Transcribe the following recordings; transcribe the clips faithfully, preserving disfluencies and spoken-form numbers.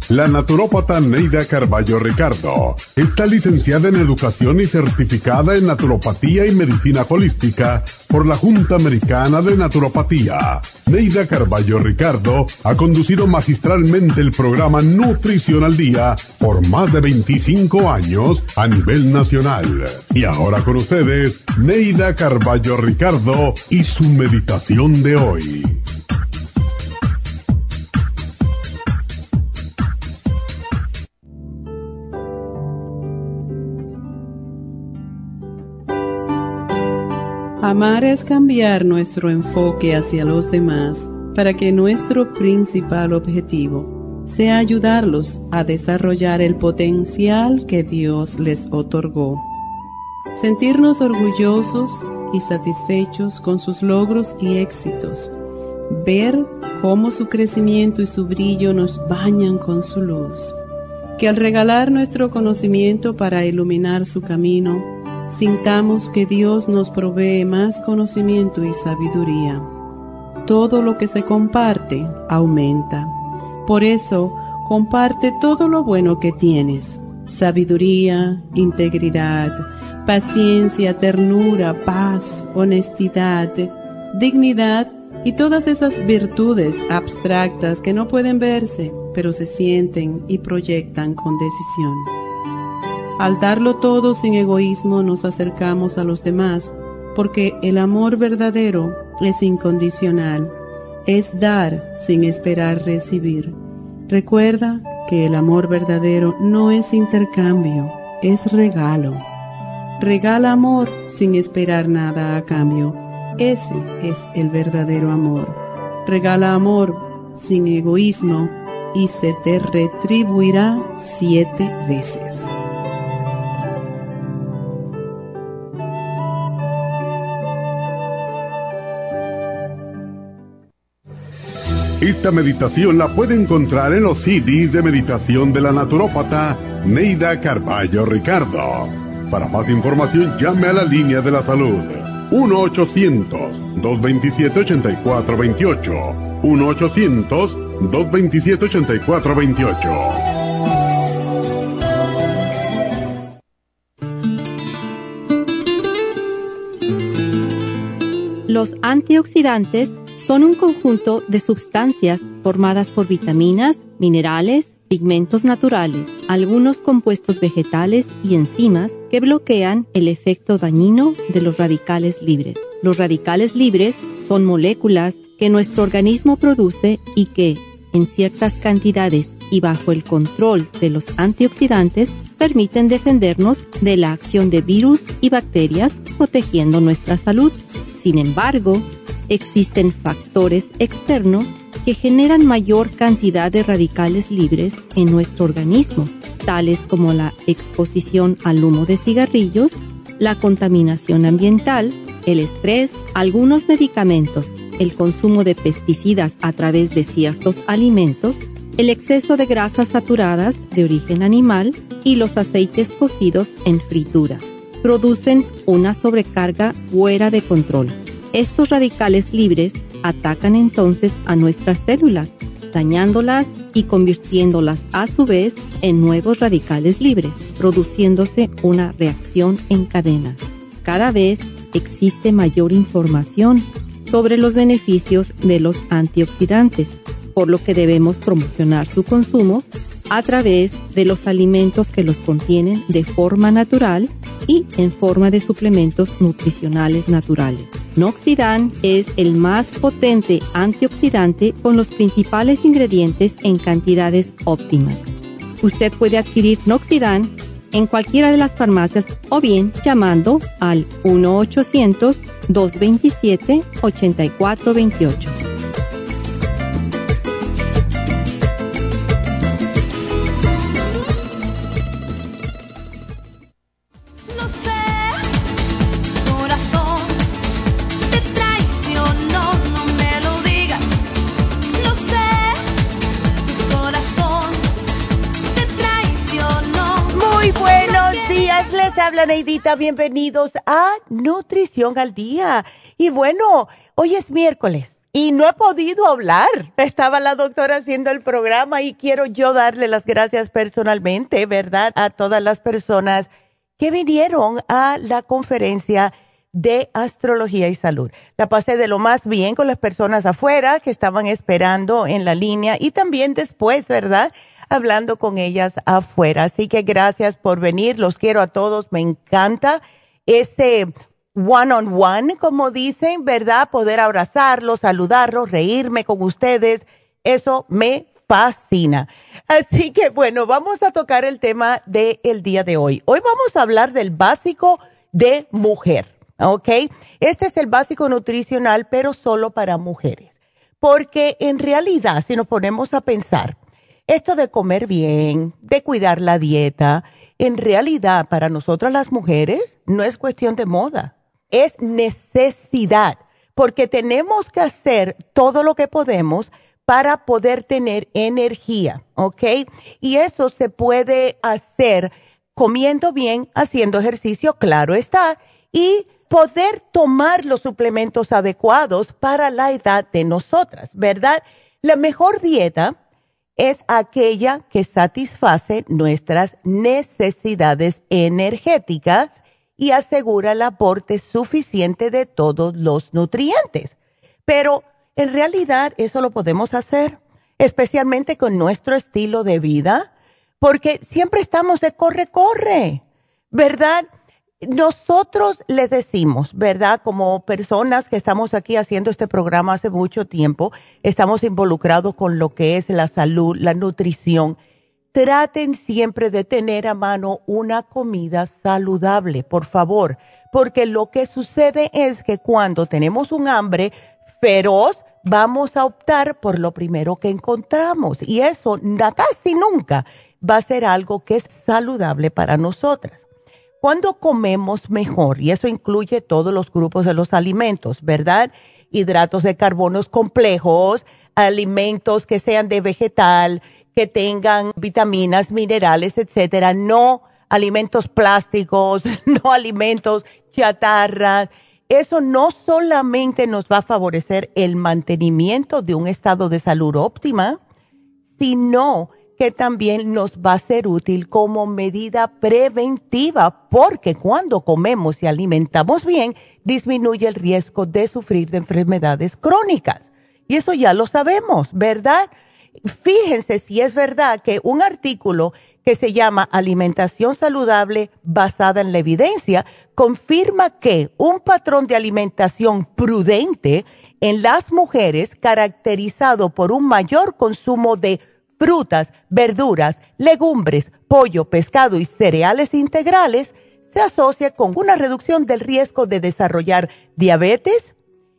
La naturópata Neida Carballo Ricardo está licenciada en Educación y certificada en Naturopatía y Medicina Holística por la Junta Americana de Naturopatía. Neida Carballo Ricardo ha conducido magistralmente el programa Nutrición al Día por más de veinticinco años a nivel nacional. Y ahora con ustedes, Neida Carballo Ricardo y su meditación de hoy. Amar es cambiar nuestro enfoque hacia los demás para que nuestro principal objetivo sea ayudarlos a desarrollar el potencial que Dios les otorgó. Sentirnos orgullosos y satisfechos con sus logros y éxitos. Ver cómo su crecimiento y su brillo nos bañan con su luz. Que al regalar nuestro conocimiento para iluminar su camino, sintamos que Dios nos provee más conocimiento y sabiduría. Todo lo que se comparte aumenta. Por eso, comparte todo lo bueno que tienes. Sabiduría, integridad, paciencia, ternura, paz, honestidad, dignidad y todas esas virtudes abstractas que no pueden verse, pero se sienten y proyectan con decisión. Al darlo todo sin egoísmo nos acercamos a los demás, porque el amor verdadero es incondicional, es dar sin esperar recibir. Recuerda que el amor verdadero no es intercambio, es regalo. Regala amor sin esperar nada a cambio. Ese es el verdadero amor. Regala amor sin egoísmo y se te retribuirá siete veces. Esta meditación la puede encontrar en los C Ds de meditación de la naturópata Neida Carballo Ricardo. Para más información, llame a la línea de la salud uno ochocientos, dos veintisiete, ochenta y cuatro veintiocho. uno ochocientos, dos veintisiete, ochenta y cuatro veintiocho. Los antioxidantes son un conjunto de sustancias formadas por vitaminas, minerales, pigmentos naturales, algunos compuestos vegetales y enzimas que bloquean el efecto dañino de los radicales libres. Los radicales libres son moléculas que nuestro organismo produce y que, en ciertas cantidades y bajo el control de los antioxidantes, permiten defendernos de la acción de virus y bacterias, protegiendo nuestra salud. Sin embargo, existen factores externos que generan mayor cantidad de radicales libres en nuestro organismo, tales como la exposición al humo de cigarrillos, la contaminación ambiental, el estrés, algunos medicamentos, el consumo de pesticidas a través de ciertos alimentos, el exceso de grasas saturadas de origen animal y los aceites cocidos en fritura. Producen una sobrecarga fuera de control. Estos radicales libres atacan entonces a nuestras células, dañándolas y convirtiéndolas a su vez en nuevos radicales libres, produciéndose una reacción en cadena. Cada vez existe mayor información sobre los beneficios de los antioxidantes, por lo que debemos promocionar su consumo a través de los alimentos que los contienen de forma natural y en forma de suplementos nutricionales naturales. Noxidan es el más potente antioxidante con los principales ingredientes en cantidades óptimas. Usted puede adquirir Noxidan en cualquiera de las farmacias o bien llamando al uno ochocientos, dos veintisiete, ochenta y cuatro veintiocho. Habla Neidita, bienvenidos a Nutrición al Día. Y bueno, hoy es miércoles y no he podido hablar. Estaba la doctora haciendo el programa y quiero yo darle las gracias personalmente, ¿verdad?, a todas las personas que vinieron a la conferencia de astrología y salud. La pasé de lo más bien con las personas afuera que estaban esperando en la línea y también después, ¿verdad?, hablando con ellas afuera. Así que gracias por venir, los quiero a todos, me encanta ese one on one, como dicen, ¿verdad?, poder abrazarlos, saludarlos, reírme con ustedes, eso me fascina. Así que bueno, vamos a tocar el tema del día de hoy. Hoy vamos a hablar del básico de mujer, ¿ok? Este es el básico nutricional, pero solo para mujeres. Porque en realidad, si nos ponemos a pensar, esto de comer bien, de cuidar la dieta, en realidad para nosotras las mujeres no es cuestión de moda, es necesidad, porque tenemos que hacer todo lo que podemos para poder tener energía, ¿ok? Y eso se puede hacer comiendo bien, haciendo ejercicio, claro está, y poder tomar los suplementos adecuados para la edad de nosotras, ¿verdad? La mejor dieta es aquella que satisface nuestras necesidades energéticas y asegura el aporte suficiente de todos los nutrientes. Pero en realidad eso lo podemos hacer, especialmente con nuestro estilo de vida, porque siempre estamos de corre, corre, ¿verdad? Nosotros les decimos, ¿verdad? Como personas que estamos aquí haciendo este programa hace mucho tiempo, estamos involucrados con lo que es la salud, la nutrición. Traten siempre de tener a mano una comida saludable, por favor, porque lo que sucede es que cuando tenemos un hambre feroz, vamos a optar por lo primero que encontramos y eso casi nunca va a ser algo que es saludable para nosotras. Cuando comemos mejor, y eso incluye todos los grupos de los alimentos, ¿verdad? Hidratos de carbonos complejos, alimentos que sean de vegetal, que tengan vitaminas, minerales, etcétera, no alimentos plásticos, no alimentos chatarras. Eso no solamente nos va a favorecer el mantenimiento de un estado de salud óptima, sino que también nos va a ser útil como medida preventiva, porque cuando comemos y alimentamos bien, disminuye el riesgo de sufrir de enfermedades crónicas. Y eso ya lo sabemos, ¿verdad? Fíjense si es verdad que un artículo que se llama Alimentación Saludable basada en la evidencia confirma que un patrón de alimentación prudente en las mujeres caracterizado por un mayor consumo de frutas, verduras, legumbres, pollo, pescado y cereales integrales se asocia con una reducción del riesgo de desarrollar diabetes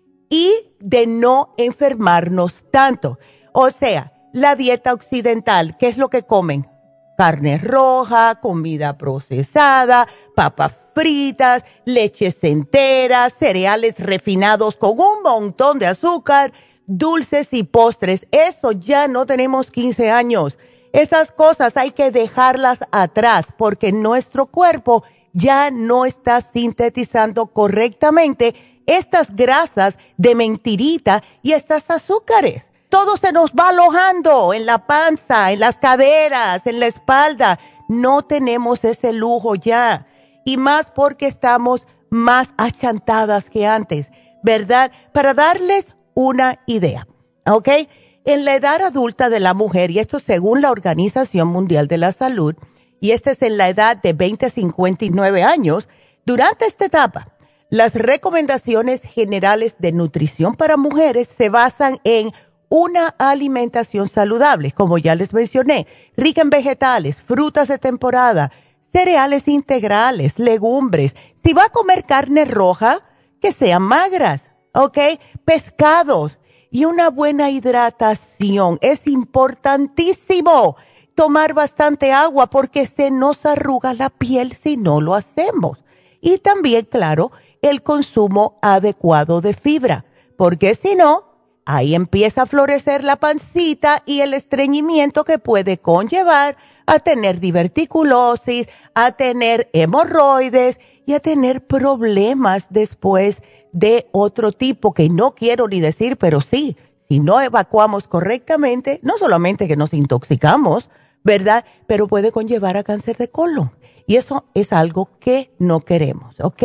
y de no enfermarnos tanto. O sea, la dieta occidental, ¿qué es lo que comen? Carne roja, comida procesada, papas fritas, leches enteras, cereales refinados con un montón de azúcar, dulces y postres. Eso ya no tenemos quince años. Esas cosas hay que dejarlas atrás porque nuestro cuerpo ya no está sintetizando correctamente estas grasas de mentirita y estas azúcares. Todo se nos va alojando en la panza, en las caderas, en la espalda. No tenemos ese lujo ya. Y más porque estamos más achantadas que antes, ¿verdad? Para darles una idea, ¿ok? En la edad adulta de la mujer, y esto según la Organización Mundial de la Salud, y este es en la edad de veinte a cincuenta y nueve años, durante esta etapa, las recomendaciones generales de nutrición para mujeres se basan en una alimentación saludable, como ya les mencioné, rica en vegetales, frutas de temporada, cereales integrales, legumbres. Si va a comer carne roja, que sean magras, ¿ok? Pescados y una buena hidratación. Es importantísimo tomar bastante agua porque se nos arruga la piel si no lo hacemos. Y también, claro, el consumo adecuado de fibra, porque si no, ahí empieza a florecer la pancita y el estreñimiento que puede conllevar a tener diverticulosis, a tener hemorroides y a tener problemas después de otro tipo que no quiero ni decir, pero sí, si no evacuamos correctamente, no solamente que nos intoxicamos, ¿verdad? Pero puede conllevar a cáncer de colon. Y eso es algo que no queremos, ¿ok?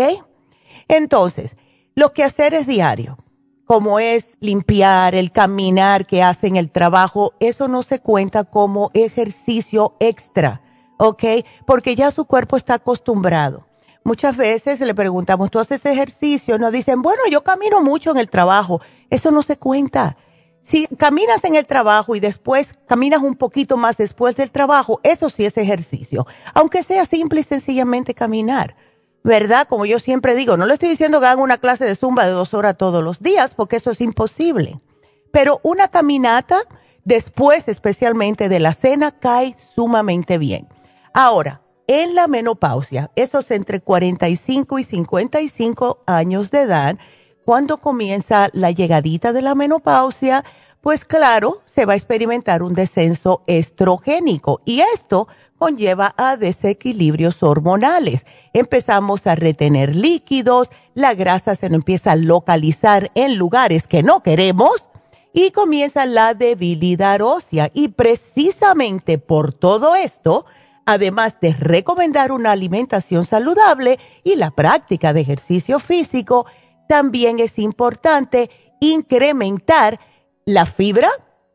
Entonces, los quehaceres diarios, como es limpiar, el caminar que hacen el trabajo, eso no se cuenta como ejercicio extra, ¿ok? Porque ya su cuerpo está acostumbrado. Muchas veces le preguntamos, ¿tú haces ejercicio? Nos dicen, bueno, yo camino mucho en el trabajo. Eso no se cuenta. Si caminas en el trabajo y después caminas un poquito más después del trabajo, eso sí es ejercicio. Aunque sea simple y sencillamente caminar. ¿Verdad? Como yo siempre digo, no le estoy diciendo que hagan una clase de zumba de dos horas todos los días, porque eso es imposible. Pero una caminata, después especialmente de la cena, cae sumamente bien. Ahora, en la menopausia, esos entre cuarenta y cinco y cincuenta y cinco años de edad, cuando comienza la llegadita de la menopausia, pues claro, se va a experimentar un descenso estrogénico y esto conlleva a desequilibrios hormonales. Empezamos a retener líquidos, la grasa se nos empieza a localizar en lugares que no queremos y comienza la debilidad ósea. Y precisamente por todo esto, además de recomendar una alimentación saludable y la práctica de ejercicio físico, también es importante incrementar la fibra,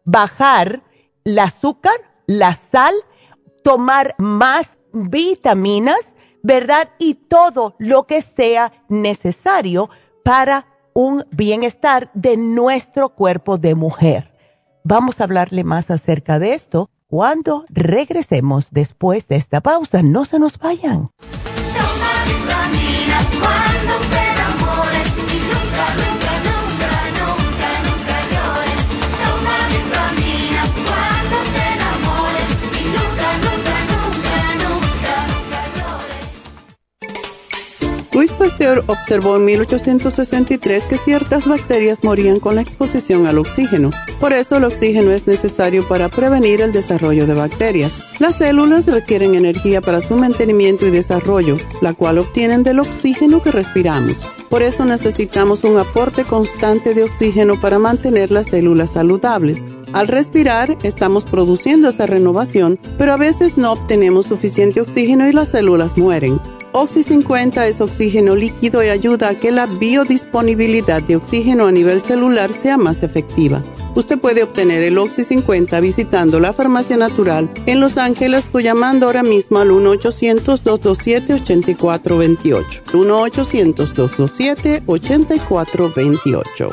bajar el azúcar, la sal, tomar más vitaminas, ¿verdad? Y todo lo que sea necesario para un bienestar de nuestro cuerpo de mujer. Vamos a hablarle más acerca de esto cuando regresemos después de esta pausa. No se nos vayan. Toma vitaminas cuando te enamores y nunca, nunca, nunca, nunca, nunca llores. Toma vitaminas cuando te enamores y nunca, nunca, nunca, nunca, nunca llores. Louis Pasteur observó en mil ochocientos sesenta y tres que ciertas bacterias morían con la exposición al oxígeno. Por eso el oxígeno es necesario para prevenir el desarrollo de bacterias. Las células requieren energía para su mantenimiento y desarrollo, la cual obtienen del oxígeno que respiramos. Por eso necesitamos un aporte constante de oxígeno para mantener las células saludables. Al respirar, estamos produciendo esa renovación, pero a veces no obtenemos suficiente oxígeno y las células mueren. Oxy cincuenta es oxígeno líquido y ayuda a que la biodisponibilidad de oxígeno a nivel celular sea más efectiva. Usted puede obtener el Oxy cincuenta visitando la Farmacia Natural en Los Ángeles o llamando ahora mismo al uno ochocientos, dos dos siete, ocho cuatro dos ocho. uno ochocientos, dos dos siete, ocho cuatro dos ocho.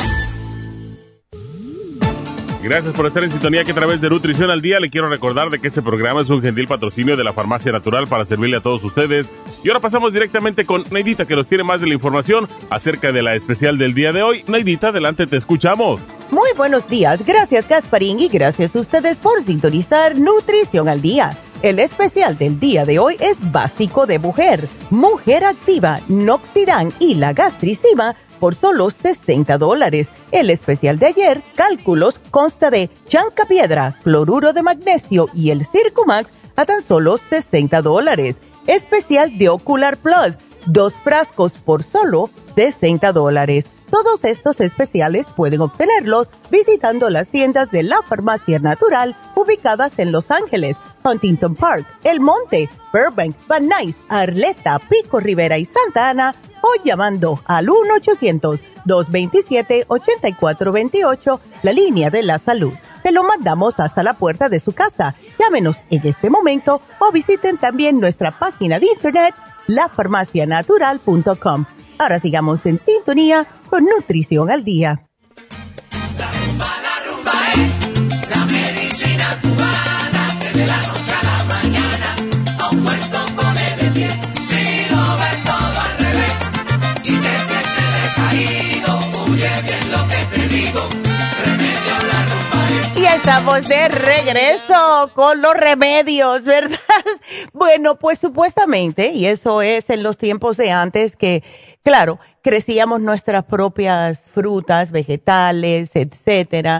Gracias por estar en sintonía que a través de Nutrición al Día le quiero recordar de que este programa es un gentil patrocinio de la Farmacia Natural para servirle a todos ustedes. Y ahora pasamos directamente con Neidita, que nos tiene más de la información acerca de la especial del día de hoy. Neidita, adelante, te escuchamos. Muy buenos días, gracias Gasparín y gracias a ustedes por sintonizar Nutrición al Día. El especial del día de hoy es básico de mujer, Mujer Activa, Noxidan y la Gastricima por solo sesenta dólares. El especial de ayer, cálculos, consta de chancapiedra, cloruro de magnesio y el Circumax a tan solo sesenta dólares. Especial de Ocular Plus, dos frascos por solo sesenta dólares. Todos estos especiales pueden obtenerlos visitando las tiendas de la Farmacia Natural ubicadas en Los Ángeles, Huntington Park, El Monte, Burbank, Van Nuys, Arleta, Pico Rivera y Santa Ana o llamando al uno ochocientos, dos veintisiete, ochenta y cuatro veintiocho, la línea de la salud. Se lo mandamos hasta la puerta de su casa. Llámenos en este momento o visiten también nuestra página de internet la farmacia natural punto com. Ahora sigamos en sintonía con Nutrición al Día. La rumba, la rumba es la medicina cubana que de la noche a la mañana a un muerto pone de pie. Si lo ves todo al revés y te sientes decaído, oye bien lo que te digo, remedio la rumba es. Y estamos de regreso con los remedios, ¿verdad? Bueno, pues supuestamente, y eso es en los tiempos de antes que, claro, crecíamos nuestras propias frutas, vegetales, etcétera,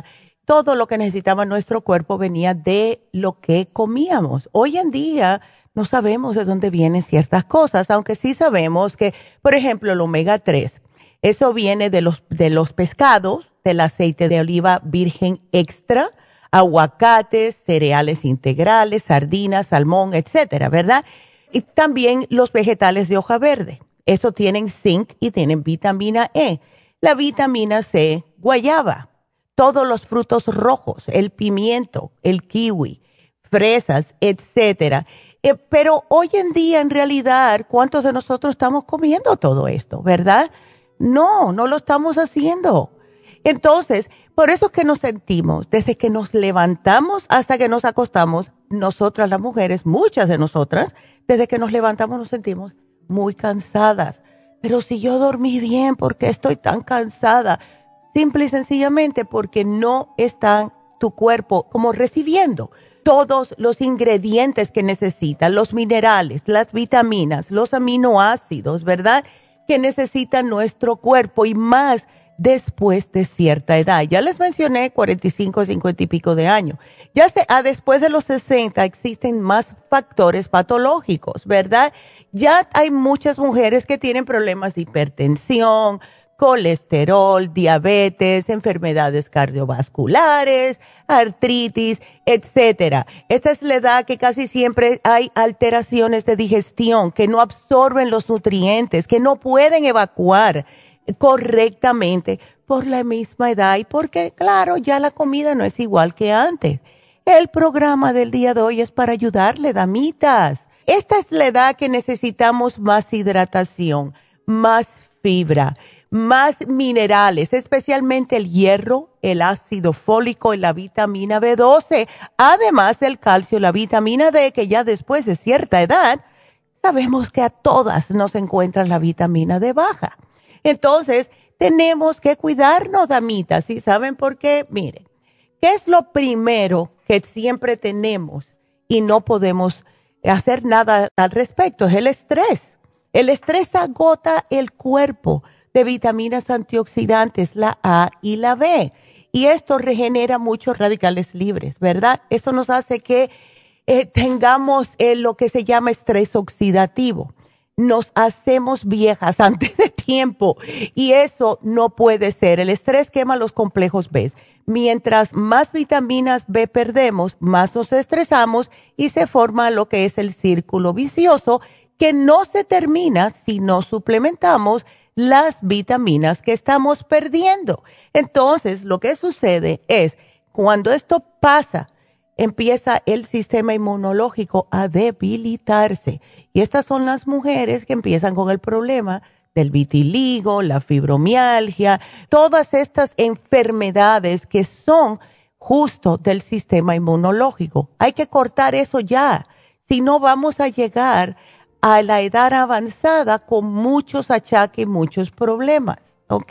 todo lo que necesitaba nuestro cuerpo venía de lo que comíamos. Hoy en día no sabemos de dónde vienen ciertas cosas, aunque sí sabemos que, por ejemplo, el omega tres, eso viene de los, de los pescados, del aceite de oliva virgen extra, aguacates, cereales integrales, sardinas, salmón, etcétera, ¿verdad? Y también los vegetales de hoja verde. Eso tienen zinc y tienen vitamina E. La vitamina C, guayaba, todos los frutos rojos, el pimiento, el kiwi, fresas, etcétera. Eh, pero hoy en día, en realidad, ¿cuántos de nosotros estamos comiendo todo esto, verdad? No, no lo estamos haciendo. Entonces, por eso es que nos sentimos, desde que nos levantamos hasta que nos acostamos, nosotras las mujeres, muchas de nosotras, desde que nos levantamos nos sentimos muy cansadas. Pero si yo dormí bien, ¿por qué estoy tan cansada? Simple y sencillamente porque no está tu cuerpo como recibiendo todos los ingredientes que necesita, los minerales, las vitaminas, los aminoácidos, ¿verdad? Que necesita nuestro cuerpo y más después de cierta edad. Ya les mencioné cuarenta y cinco, cincuenta y pico de años. Ya sé, ah, después de los sesenta existen más factores patológicos, ¿verdad? Ya hay muchas mujeres que tienen problemas de hipertensión, colesterol, diabetes, enfermedades cardiovasculares, artritis, etcétera. Esta es la edad que casi siempre hay alteraciones de digestión, que no absorben los nutrientes, que no pueden evacuar correctamente por la misma edad y porque, claro, ya la comida no es igual que antes. El programa del día de hoy es para ayudarle, damitas. Esta es la edad que necesitamos más hidratación, más fibra, más minerales, especialmente el hierro, el ácido fólico y la vitamina B doce, además del calcio y la vitamina D, que ya después de cierta edad sabemos que a todas nos encuentra la vitamina D baja. Entonces, tenemos que cuidarnos, damitas, ¿y saben por qué? Miren, ¿qué es lo primero que siempre tenemos y no podemos hacer nada al respecto? Es el estrés. El estrés agota el cuerpo de vitaminas antioxidantes, la A y la B. Y esto regenera muchos radicales libres, ¿verdad? Eso nos hace que eh, tengamos eh, lo que se llama estrés oxidativo. Nos hacemos viejas antes de tiempo y eso no puede ser. El estrés quema los complejos B. Mientras más vitaminas B perdemos, más nos estresamos y se forma lo que es el círculo vicioso que no se termina si no suplementamos las vitaminas que estamos perdiendo. Entonces, lo que sucede es, cuando esto pasa, empieza el sistema inmunológico a debilitarse. Y estas son las mujeres que empiezan con el problema del vitiligo, la fibromialgia, todas estas enfermedades que son justo del sistema inmunológico. Hay que cortar eso ya, si no vamos a llegar a la edad avanzada con muchos achaques y muchos problemas, ¿ok?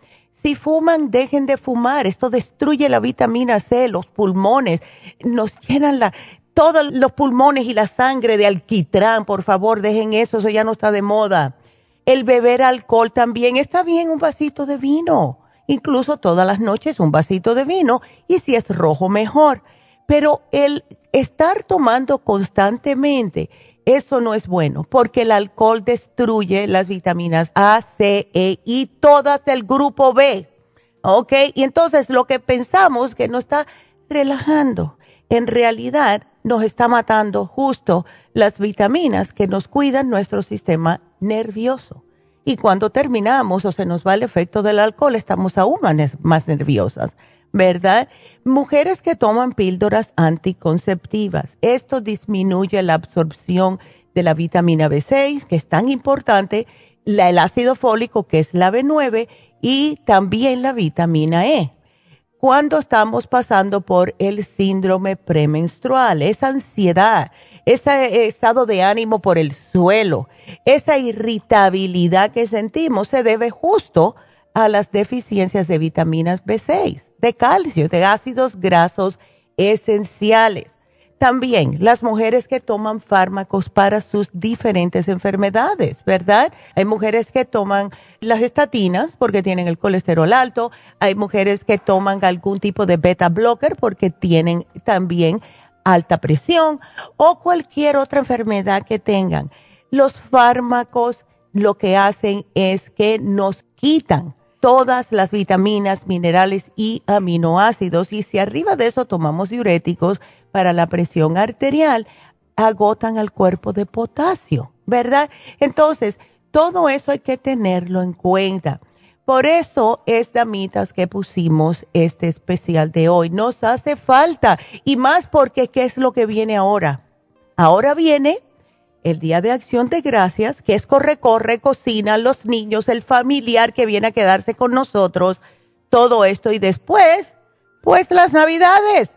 Si fuman, dejen de fumar. Esto destruye la vitamina C, los pulmones, nos llenan la, todos los pulmones y la sangre de alquitrán. Por favor, dejen eso, eso ya no está de moda. El beber alcohol también. Está bien un vasito de vino, incluso todas las noches un vasito de vino, y si es rojo mejor. Pero el estar tomando constantemente, eso no es bueno, porque el alcohol destruye las vitaminas A, C, E y todas del grupo B, ¿ok? Y entonces lo que pensamos que nos está relajando, en realidad nos está matando justo las vitaminas que nos cuidan nuestro sistema nervioso. Y cuando terminamos o se nos va el efecto del alcohol, estamos aún más, más nerviosas, ¿verdad? Mujeres que toman píldoras anticonceptivas, esto disminuye la absorción de la vitamina B seis, que es tan importante, la, el ácido fólico, que es la B nueve, y también la vitamina E. Cuando estamos pasando por el síndrome premenstrual, esa ansiedad, ese estado de ánimo por el suelo, esa irritabilidad que sentimos, se debe justo a las deficiencias de vitaminas B seis, de calcio, de ácidos grasos esenciales. también las mujeres que toman fármacos para sus diferentes enfermedades, ¿verdad? Hay mujeres que toman las estatinas porque tienen el colesterol alto, hay mujeres que toman algún tipo de beta blocker porque tienen también alta presión o cualquier otra enfermedad que tengan. Los fármacos lo que hacen es que nos quitan todas las vitaminas, minerales y aminoácidos, y si arriba de eso tomamos diuréticos para la presión arterial, agotan al cuerpo de potasio, ¿verdad? Entonces, todo eso hay que tenerlo en cuenta. Por eso es, damitas, que pusimos este especial de hoy. Nos hace falta, y más porque ¿qué es lo que viene ahora? Ahora viene el Día de Acción de Gracias, que es corre, corre, cocina, los niños, el familiar que viene a quedarse con nosotros, todo esto. Y después, pues las Navidades.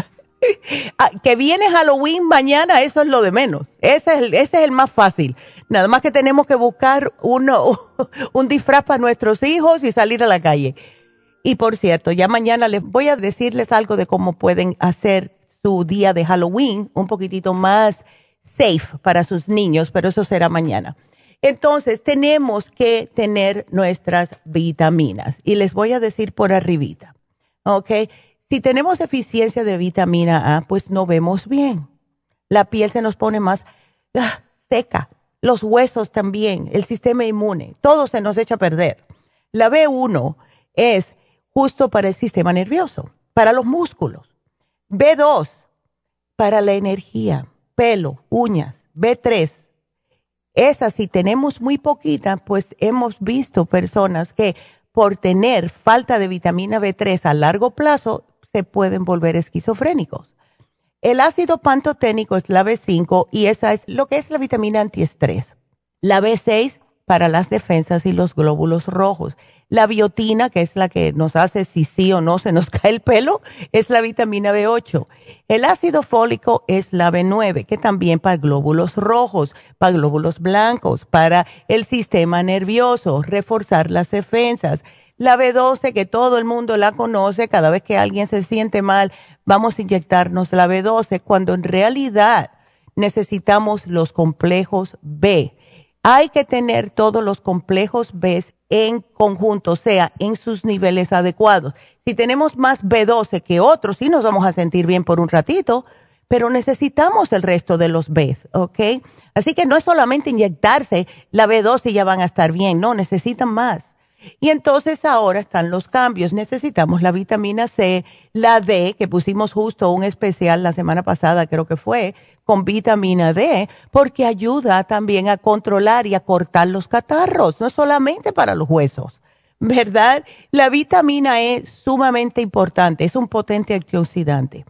Que viene Halloween mañana, eso es lo de menos. Ese es el, ese es el más fácil. Nada más que tenemos que buscar uno, un disfraz para nuestros hijos y salir a la calle. Y por cierto, ya mañana les voy a decirles algo de cómo pueden hacer su día de Halloween un poquitito más safe para sus niños, pero eso será mañana. Entonces, tenemos que tener nuestras vitaminas. Y les voy a decir por arribita, ¿ok? Si tenemos deficiencia de vitamina A, pues no vemos bien. La piel se nos pone más ah, seca. Los huesos también, el sistema inmune, todo se nos echa a perder. La B uno es justo para el sistema nervioso, para los músculos. B dos, para la energía, pelo, uñas. B tres, esa si tenemos muy poquita, pues hemos visto personas que por tener falta de vitamina B tres a largo plazo se pueden volver esquizofrénicos. El ácido pantoténico es la B cinco y esa es lo que es la vitamina antiestrés. La B seis para las defensas y los glóbulos rojos. La biotina, que es la que nos hace si sí o no se nos cae el pelo, es la vitamina B ocho. El ácido fólico es la B nueve, que también para glóbulos rojos, para glóbulos blancos, para el sistema nervioso, reforzar las defensas. La B doce, que todo el mundo la conoce, cada vez que alguien se siente mal, vamos a inyectarnos la B doce, cuando en realidad necesitamos los complejos B. Hay que tener todos los complejos B en conjunto, o sea, en sus niveles adecuados. Si tenemos más B doce que otros, sí nos vamos a sentir bien por un ratito, pero necesitamos el resto de los B, ¿ok? Así que no es solamente inyectarse la B doce y ya van a estar bien, no, necesitan más. Y entonces ahora están los cambios. Necesitamos la vitamina C, la D, que pusimos justo un especial la semana pasada, creo que fue, con vitamina D, porque ayuda también a controlar y a cortar los catarros, no solamente para los huesos, ¿verdad? La vitamina E es sumamente importante, es un potente antioxidante.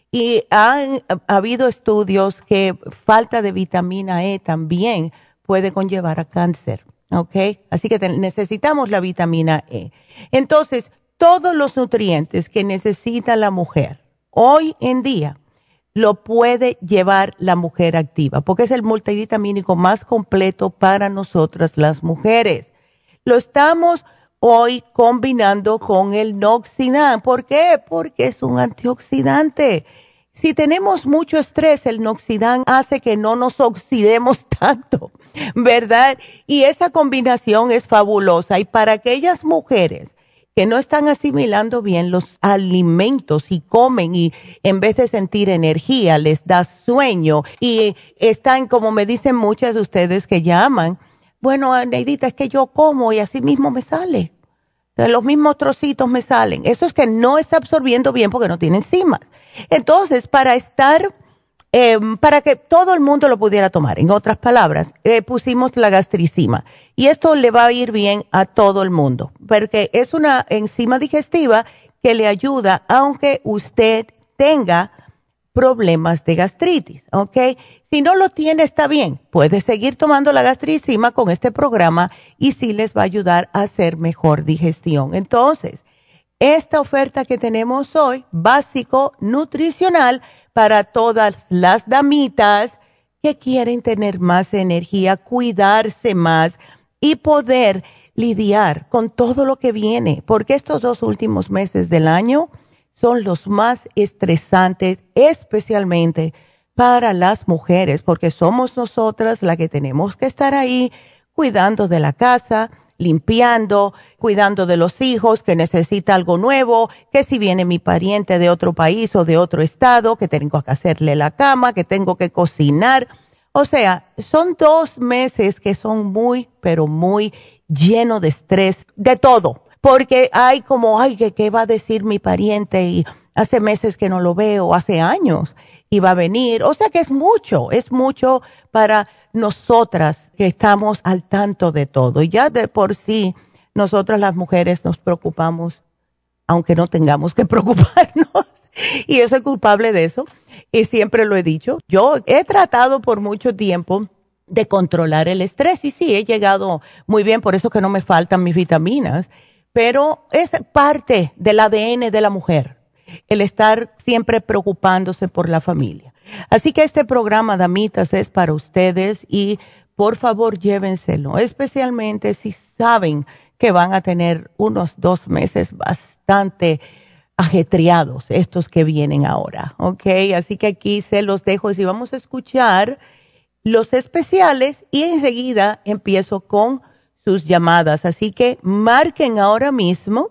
Y han ha habido estudios que falta de vitamina E también puede conllevar a cáncer. ¿Ok? Así que te, necesitamos la vitamina E. Entonces, todos los nutrientes que necesita la mujer hoy en día lo puede llevar la mujer activa, porque es el multivitamínico más completo para nosotras las mujeres. Lo estamos hoy combinando con el Noxidan. ¿Por qué? Porque es un antioxidante. Si tenemos mucho estrés, el Noxidan hace que no nos oxidemos tanto, ¿verdad? Y esa combinación es fabulosa. Y para aquellas mujeres que no están asimilando bien los alimentos y comen y en vez de sentir energía les da sueño y están, como me dicen muchas de ustedes que llaman, bueno, Neidita, es que yo como y así mismo me sale. Los mismos trocitos me salen. Eso es que no está absorbiendo bien porque no tiene enzimas. Entonces, para estar, eh, para que todo el mundo lo pudiera tomar, en otras palabras, eh, pusimos la gastricima. Y esto le va a ir bien a todo el mundo, porque es una enzima digestiva que le ayuda, aunque usted tenga problemas de gastritis, ¿ok? Si no lo tiene, está bien. Puede seguir tomando la gastricima con este programa y sí les va a ayudar a hacer mejor digestión. Entonces, esta oferta que tenemos hoy, básico nutricional para todas las damitas que quieren tener más energía, cuidarse más y poder lidiar con todo lo que viene, porque estos dos últimos meses del año son los más estresantes, especialmente para las mujeres, porque somos nosotras las que tenemos que estar ahí cuidando de la casa, limpiando, cuidando de los hijos, que necesita algo nuevo, que si viene mi pariente de otro país o de otro estado, que tengo que hacerle la cama, que tengo que cocinar. O sea, son dos meses que son muy, pero muy llenos de estrés, de todo. Porque hay como, ay, ¿qué, qué va a decir mi pariente? Y hace meses que no lo veo, hace años, y va a venir. O sea que es mucho, es mucho para nosotras que estamos al tanto de todo. Y ya de por sí, nosotras las mujeres nos preocupamos, aunque no tengamos que preocuparnos. Y yo soy culpable de eso, y siempre lo he dicho. Yo he tratado por mucho tiempo de controlar el estrés, y sí, he llegado muy bien, por eso que no me faltan mis vitaminas. Pero es parte del A D N de la mujer, el estar siempre preocupándose por la familia. Así que este programa, damitas, es para ustedes y por favor llévenselo, especialmente si saben que van a tener unos dos meses bastante ajetreados, estos que vienen ahora, ¿ok? Así que aquí se los dejo y si vamos a escuchar los especiales y enseguida empiezo con sus llamadas. Así que marquen ahora mismo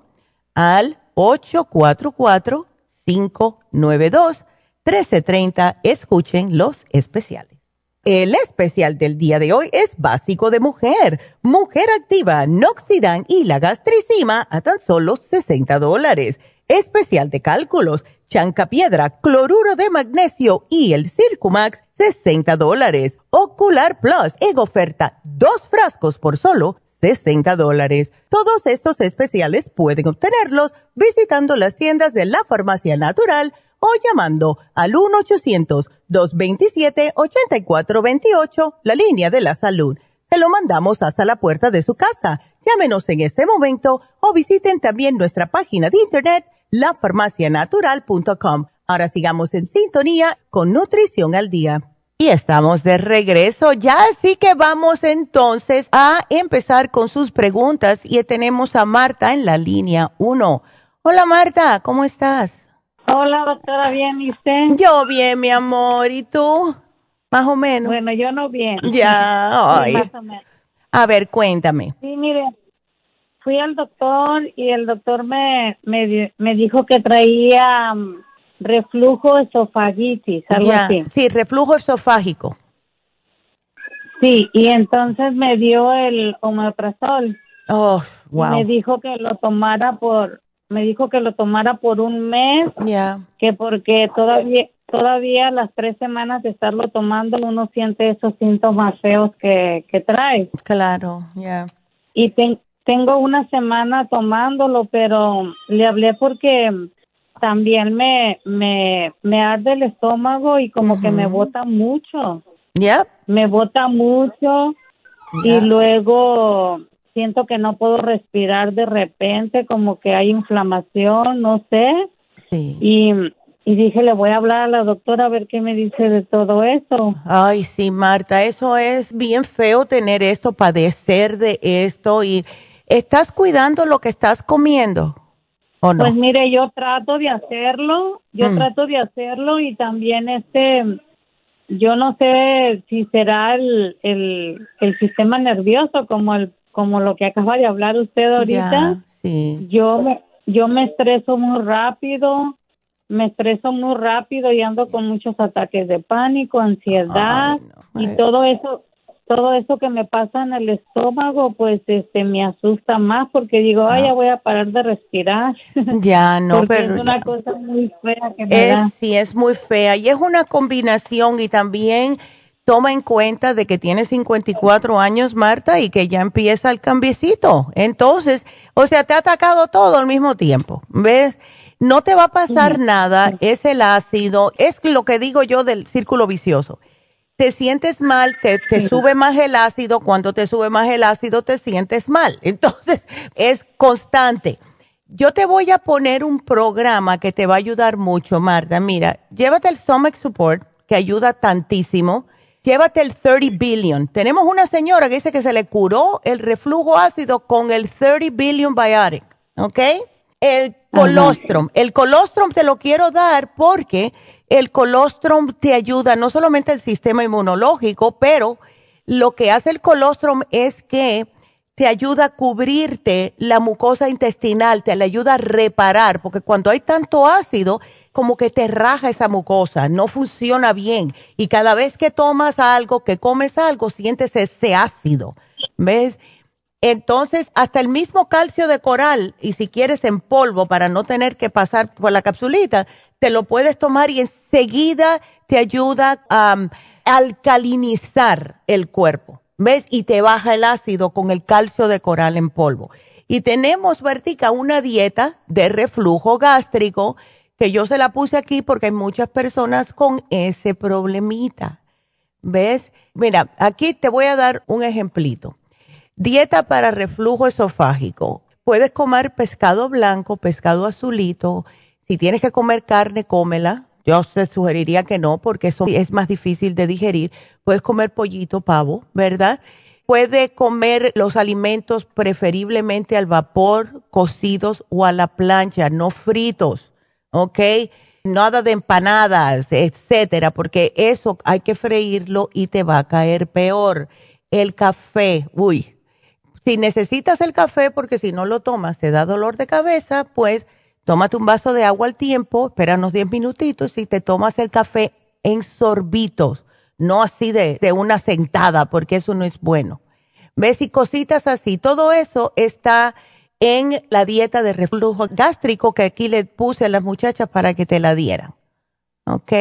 al ocho cuatro cuatro, cinco nueve dos, uno tres tres cero. Escuchen los especiales. El especial del día de hoy es básico de mujer, mujer activa, Noxidan y la gastricima a tan solo sesenta dólares. Especial de cálculos, chancapiedra, cloruro de magnesio y el Circumax, sesenta dólares. Ocular Plus en oferta, dos frascos por solo sesenta dólares. Todos estos especiales pueden obtenerlos visitando las tiendas de la Farmacia Natural o llamando al uno ochocientos, dos veintisiete, ochenta y cuatro veintiocho, la línea de la salud. Se lo mandamos hasta la puerta de su casa. Llámenos en este momento o visiten también nuestra página de internet la farmacia natural punto com. Ahora sigamos en sintonía con Nutrición al Día. Y estamos de regreso ya, así que vamos entonces a empezar con sus preguntas y tenemos a Marta en la línea uno. Hola Marta, ¿cómo estás? Hola doctora, ¿bien y usted? Yo bien, mi amor, ¿y tú? Más o menos. Bueno, yo no bien. Ya, ay. Sí, más o menos. A ver, cuéntame. Sí, mire, fui al doctor y el doctor me, me, me dijo que traía um, reflujo esofagitis, algo Ya, así. sí, reflujo esofágico. Sí, y entonces me dio el omeprazol. Oh, wow. Me dijo que lo tomara por, me dijo que lo tomara por un mes, Ya. que porque todavía, todavía las tres semanas de estarlo tomando uno siente esos síntomas feos que, que trae. Claro, ya. Y ten, tengo una semana tomándolo, pero le hablé porque también me, me, me arde el estómago y como Uh-huh. que me bota mucho. Ya. Me bota mucho Ya. y luego siento que no puedo respirar de repente, como que hay inflamación, no sé. Sí. Y, y dije, le voy a hablar a la doctora a ver qué me dice de todo eso. Ay, sí, Marta, eso es bien feo tener esto, padecer de esto. ¿Y estás cuidando lo que estás comiendo o no? Pues mire, yo trato de hacerlo, yo Mm. trato de hacerlo y también este, yo no sé si será el, el, el sistema nervioso como el, como lo que acaba de hablar usted ahorita. Ya, sí. Yo me, yo me estreso muy rápido, me estreso muy rápido y ando con muchos ataques de pánico, ansiedad. Ay, no. Y Ay. todo eso, todo eso que me pasa en el estómago, pues este me asusta más porque digo, ay, ya voy a parar de respirar. Ya, no, porque pero es una ya. cosa muy fea que me da. Es, sí, es muy fea y es una combinación y también toma en cuenta de que tiene cincuenta y cuatro años, Marta, y que ya empieza el cambiecito. Entonces, o sea, te ha atacado todo al mismo tiempo, ¿ves? No te va a pasar Sí. nada, es el ácido, es lo que digo yo del círculo vicioso. Te sientes mal, te, te Sí. sube más el ácido, cuando te sube más el ácido te sientes mal. Entonces, es constante. Yo te voy a poner un programa que te va a ayudar mucho, Marta. Mira, llévate el Stomach Support, que ayuda tantísimo. Llévate el thirty billion. Tenemos una señora que dice que se le curó el reflujo ácido con el thirty billion Biotic, ¿ok? El Colostrum. El colostrum te lo quiero dar porque el colostrum te ayuda no solamente al sistema inmunológico, pero lo que hace el colostrum es que te ayuda a cubrirte la mucosa intestinal, te le ayuda a reparar, porque cuando hay tanto ácido, como que te raja esa mucosa, no funciona bien. Y cada vez que tomas algo, que comes algo, sientes ese ácido, ¿ves? Entonces, hasta el mismo calcio de coral, y si quieres en polvo para no tener que pasar por la capsulita, te lo puedes tomar y enseguida te ayuda a um, alcalinizar el cuerpo, ¿ves? Y te baja el ácido con el calcio de coral en polvo. Y tenemos, Bertica, una dieta de reflujo gástrico que yo se la puse aquí porque hay muchas personas con ese problemita, ¿ves? Mira, aquí te voy a dar un ejemplito. Dieta para reflujo esofágico. Puedes comer pescado blanco, pescado azulito. Si tienes que comer carne, cómela. Yo te sugeriría que no, porque eso es más difícil de digerir. Puedes comer pollito, pavo, ¿verdad? Puedes comer los alimentos preferiblemente al vapor, cocidos o a la plancha, no fritos, ¿ok? Nada de empanadas, etcétera, porque eso hay que freírlo y te va a caer peor. El café, uy. Si necesitas el café, porque si no lo tomas te da dolor de cabeza, pues tómate un vaso de agua al tiempo, espera unos diez minutitos y te tomas el café en sorbitos, no así de, de una sentada, porque eso no es bueno. ¿Ves? Y cositas así. Todo eso está en la dieta de reflujo gástrico que aquí le puse a las muchachas para que te la dieran. ¿Ok?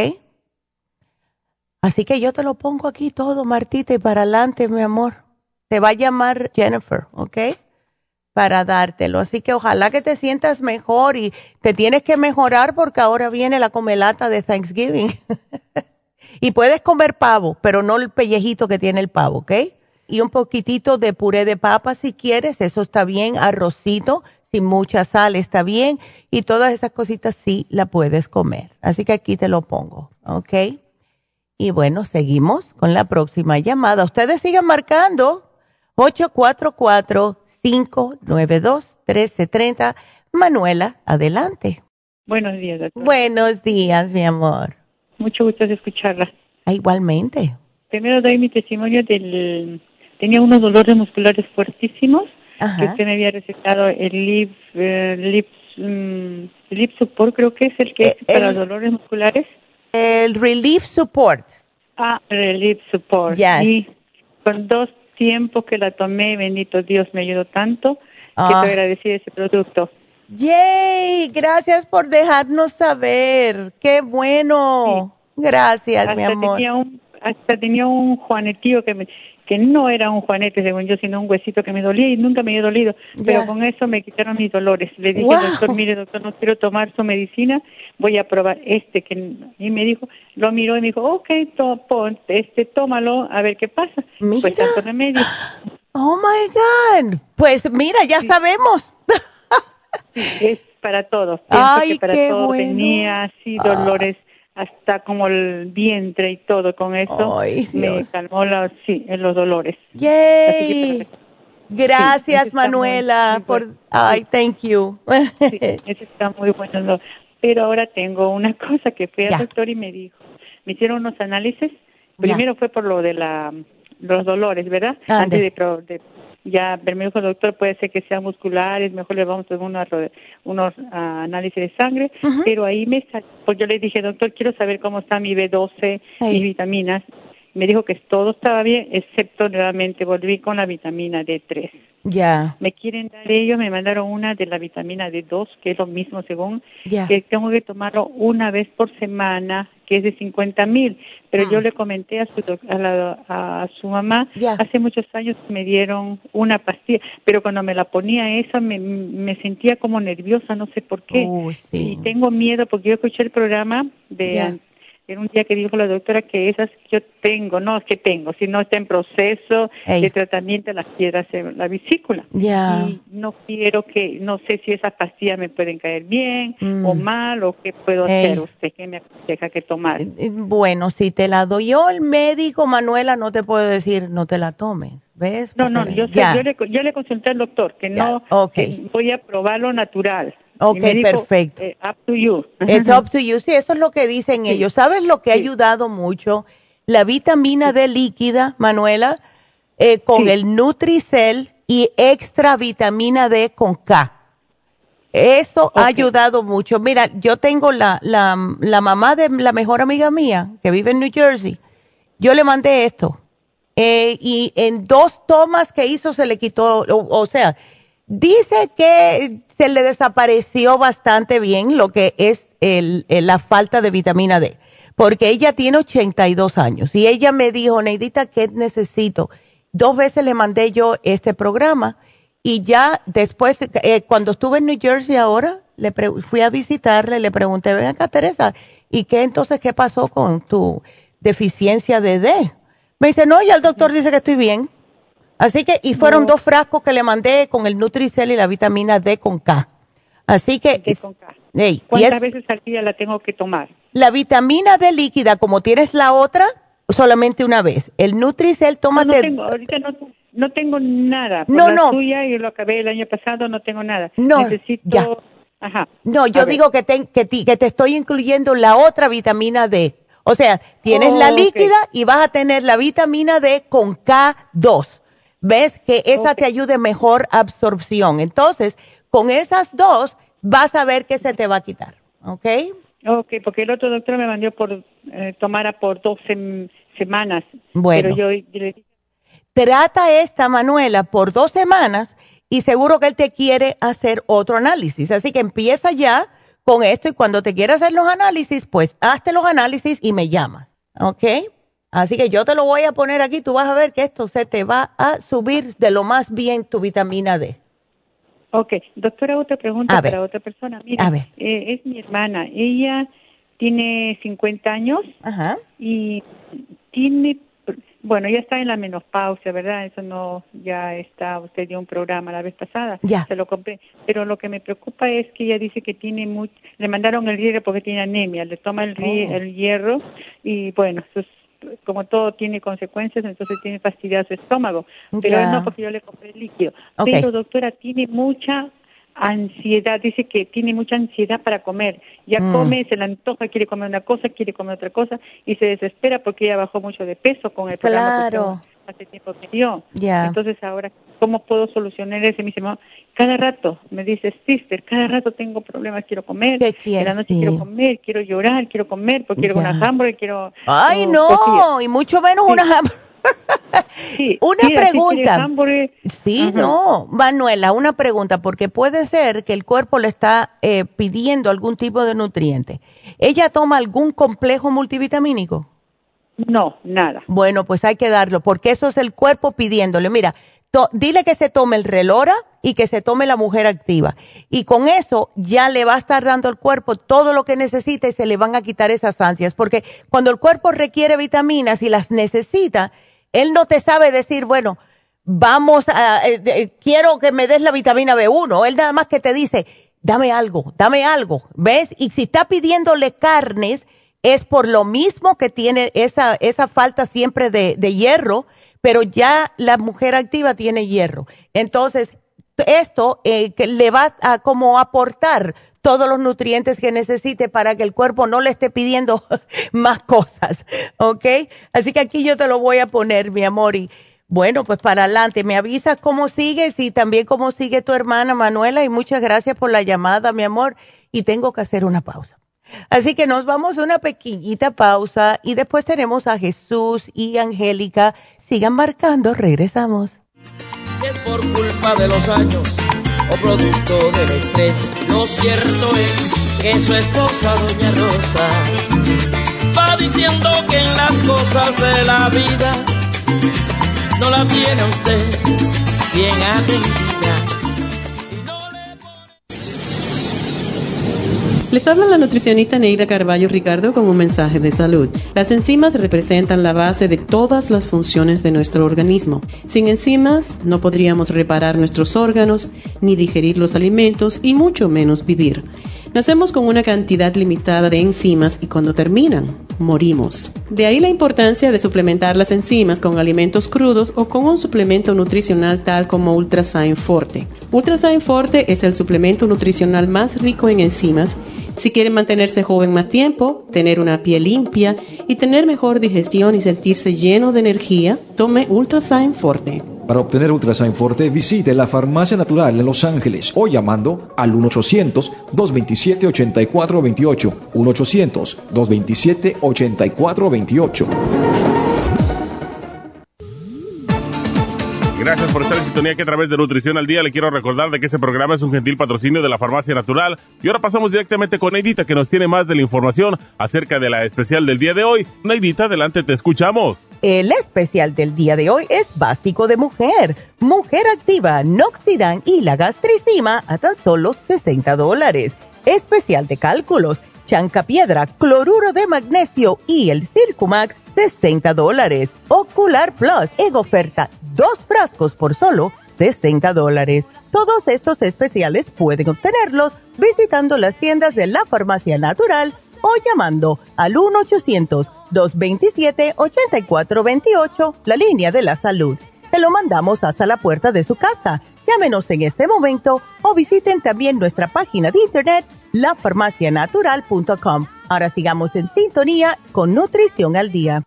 Así que yo te lo pongo aquí todo, Martita, y para adelante, mi amor. Te va a llamar Jennifer, ¿ok? Para dártelo. Así que ojalá que te sientas mejor y te tienes que mejorar porque ahora viene la comelata de Thanksgiving. Y puedes comer pavo, pero no el pellejito que tiene el pavo, ¿ok? Y un poquitito de puré de papa si quieres, eso está bien. Arrocito, sin mucha sal, está bien. Y todas esas cositas sí la puedes comer. Así que aquí te lo pongo, ¿ok? Y bueno, seguimos con la próxima llamada. Ustedes sigan marcando. ocho cuatro cuatro, cinco nueve dos, uno tres tres cero. Manuela, adelante. Buenos días, doctora. Buenos días, mi amor. Mucho gusto de escucharla. Ah, igualmente. Primero doy mi testimonio del... Tenía unos dolores musculares fuertísimos. Ajá. Que usted me había recetado el Lip, eh, Lip, um, Lip Support, creo que es el que eh, es para el, dolores musculares. El Relief Support. Ah, Relief Support. Yes. Y con dos tiempo que la tomé, bendito Dios, me ayudó tanto ah. que te agradecí ese producto. ¡Yay! Gracias por dejarnos saber. ¡Qué bueno! Sí. Gracias, hasta mi amor. Tenía un, hasta tenía un juanetío que me, que no era un juanete, según yo, sino un huesito que me dolía y nunca me había dolido. Yeah. Pero con eso me quitaron mis dolores. Le dije, wow. al doctor, mire, doctor, no quiero tomar su medicina, voy a probar este. que Y me dijo, lo miró y me dijo, ok, to, este, tómalo, a ver qué pasa. Mira. Pues tanto remedio. Oh, my God. Pues mira, ya sí. sabemos. Sí, es para todo. Pienso Ay, que para qué todo bueno. tenía así dolores. Ah. Hasta como el vientre y todo, con eso Ay, me calmó la, sí, en los dolores. ¡Yay! Gracias, sí, Manuela, muy, muy por... Bueno. Ay, thank you. Sí, eso está muy bueno. No. Pero ahora tengo una cosa que fui al doctor y me dijo, me hicieron unos análisis. Primero ya. fue por lo de la los dolores, ¿verdad? Ande. Antes de, de ya, pero me dijo el doctor, puede ser que sean musculares, mejor le vamos a hacer unos, unos uh, análisis de sangre, uh-huh. pero ahí me pues yo le dije, doctor, quiero saber cómo está mi B doce, hey. mis vitaminas. Me dijo que todo estaba bien, excepto nuevamente volví con la vitamina D tres. Ya. Yeah. Me quieren dar ellos, me mandaron una de la vitamina D dos, que es lo mismo según, yeah. que tengo que tomarlo una vez por semana, que es de cincuenta mil. Pero ah. yo le comenté a su a, la, a su mamá, yeah. hace muchos años me dieron una pastilla, pero cuando me la ponía esa me, me sentía como nerviosa, no sé por qué. Uh, sí. Y tengo miedo porque yo escuché el programa de... Yeah. Era un día que dijo la doctora que esas que yo tengo, no es que tengo, sino está en proceso Ey. de tratamiento de las piedras en la vesícula. Yeah. Y no quiero que, no sé si esas pastillas me pueden caer bien mm. o mal, o qué puedo Ey. hacer usted, qué me aconseja que tomar. Bueno, si te la doy yo, el médico, Manuela, no te puedo decir no te la tomes, ¿ves? No, no, yo, sé, yo, le, yo le consulté al doctor que no, okay. que voy a probar lo natural. Ok, y me dijo, perfecto. Eh, up to you. It's up to you. Sí, eso es lo que dicen Sí. ellos. ¿Sabes lo que ha Sí. ayudado mucho? La vitamina D líquida, Manuela, eh, con Sí. el Nutricel y extra vitamina D con K. Eso ha Ok. ayudado mucho. Mira, yo tengo la, la, la mamá de la mejor amiga mía, que vive en New Jersey. Yo le mandé esto. Eh, y en dos tomas que hizo se le quitó, o, o sea, dice que se le desapareció bastante bien lo que es el, el- la falta de vitamina D, porque ella tiene ochenta y dos años y ella me dijo, Neidita, ¿qué necesito? Dos veces le mandé yo este programa y ya después, eh, cuando estuve en New Jersey ahora, le pre- fui a visitarle, le pregunté, ven acá, Teresa, ¿y qué entonces qué pasó con tu deficiencia de D? Me dice, no, ya el doctor dice que estoy bien. Así que, y fueron No. dos frascos que le mandé con el Nutricel y la vitamina D con K. Así que, D con K. ey, y ¿Cuántas es, veces al día la tengo que tomar? la vitamina D líquida, como tienes la otra, solamente una vez. El Nutricel, No, tómate. no tengo, ahorita no, no tengo nada. Por No, la no. suya, yo lo acabé el año pasado, no tengo nada. No, Necesito, ya. ajá. No, yo A ver. digo que te, que, ti- que te estoy incluyendo la otra vitamina D. O sea, tienes Oh, la ok. líquida y vas a tener la vitamina D con K dos. ¿Ves? Que esa Ok. te ayude mejor absorción. Entonces, con esas dos, vas a ver que se te va a quitar. ¿Ok? Ok, porque el otro doctor me mandó por eh, tomara por dos sem- semanas. Bueno. Pero yo, yo le dije, Trata esta, Manuela, por dos semanas y seguro que él te quiere hacer otro análisis. Así que empieza ya con esto y cuando te quiera hacer los análisis, pues hazte los análisis y me llamas. ¿Ok? Así que yo te lo voy a poner aquí. Tú vas a ver que esto se te va a subir de lo más bien tu vitamina D. ok, doctora, otra pregunta A ver. para otra persona. Mira, A ver. eh, es mi hermana. Ella tiene cincuenta años Ajá. y tiene, bueno, ya está en la menopausia, ¿verdad? Eso no, ya está, usted dio un programa la vez pasada, Ya. se lo compré, pero lo que me preocupa es que ella dice que tiene mucho, le mandaron el hierro porque tiene anemia, le toma el, ri- Oh. el hierro y bueno, eso es, como todo tiene consecuencias, entonces tiene fastidiado su estómago, pero Ya. él no porque yo le compré el líquido, Ok. pero doctora, tiene mucha ansiedad, dice que tiene mucha ansiedad para comer, ya Mm. come, se le antoja, quiere comer una cosa, quiere comer otra cosa y se desespera porque ella bajó mucho de peso con el programa que Claro. usted hace tiempo me dio. Ya. Entonces ahora, ¿cómo puedo solucionar eso? Y me dice, "Ma, cada rato, me dice, sister, cada rato tengo problemas, quiero comer, ¿Qué en quieres? la noche Sí. quiero comer, quiero llorar, quiero comer, porque quiero Ya. una hamburger, quiero... Ay, oh, no, cosillas". y mucho menos Sí. una... Sí, Una sí, así quiere pregunta. hamburger. Sí, Ajá. no, Manuela, una pregunta, porque puede ser que el cuerpo le está eh, pidiendo algún tipo de nutriente. ¿Ella toma algún complejo multivitamínico? No, nada. Bueno, pues hay que darlo, porque eso es el cuerpo pidiéndole. Mira, to- dile que se tome el Relora y que se tome la Mujer Activa. Y con eso ya le va a estar dando al cuerpo todo lo que necesita y se le van a quitar esas ansias. Porque cuando el cuerpo requiere vitaminas y las necesita, él no te sabe decir, bueno, vamos a, eh, eh, quiero que me des la vitamina B uno. Él nada más que te dice, dame algo, dame algo, ¿ves? Y si está pidiéndole carnes, es por lo mismo que tiene esa, esa falta siempre de, de hierro, pero ya la Mujer Activa tiene hierro. Entonces, esto eh, que le va a como aportar todos los nutrientes que necesite para que el cuerpo no le esté pidiendo más cosas, ¿ok? Así que aquí yo te lo voy a poner, mi amor, y bueno, pues para adelante. Me avisas cómo sigues y también cómo sigue tu hermana Manuela, y muchas gracias por la llamada, mi amor, y tengo que hacer una pausa. Así que nos vamos a una pequeñita pausa y después tenemos a Jesús y Angélica. Sigan marcando, regresamos. Si es por culpa de los años o producto del estrés, lo cierto es que su esposa, doña Rosa, va diciendo que en las cosas de la vida no la tiene usted bien atendida. Les habla la nutricionista Neida Carballo Ricardo con un mensaje de salud. Las enzimas representan la base de todas las funciones de nuestro organismo. Sin enzimas no podríamos reparar nuestros órganos, ni digerir los alimentos y mucho menos vivir. Nacemos con una cantidad limitada de enzimas y cuando terminan, morimos. De ahí la importancia de suplementar las enzimas con alimentos crudos o con un suplemento nutricional tal como Ultrasign Forte. Ultrasign Forte es el suplemento nutricional más rico en enzimas. Si quieren mantenerse joven más tiempo, tener una piel limpia y tener mejor digestión y sentirse lleno de energía, tome Ultrasign Forte. Para obtener Ultrasign Forte, visite la Farmacia Natural en Los Ángeles o llamando al uno ochocientos, dos veintisiete, ochenta y cuatro veintiocho. uno ochocientos, dos veintisiete, ochenta y cuatro veintiocho. Gracias por estar en sintonía que a través de Nutrición al Día le quiero recordar de que este programa es un gentil patrocinio de la Farmacia Natural. Y ahora pasamos directamente con Neidita, que nos tiene más de la información acerca de la especial del día de hoy. Neidita, adelante, te escuchamos. El especial del día de hoy es básico de mujer, mujer activa, Noxidan y la gastricima a tan solo sesenta dólares. Especial de cálculos, chancapiedra, cloruro de magnesio y el Circumax, sesenta dólares. Ocular Plus en oferta, dos frascos por solo sesenta dólares. Todos estos especiales pueden obtenerlos visitando las tiendas de la Farmacia Natural o llamando al uno ochocientos, dos veintisiete, ochenta y cuatro veintiocho, la línea de la salud. Te lo mandamos hasta la puerta de su casa. Llámenos en este momento o visiten también nuestra página de internet, la farmacia natural punto com. Ahora sigamos en sintonía con Nutrición al Día.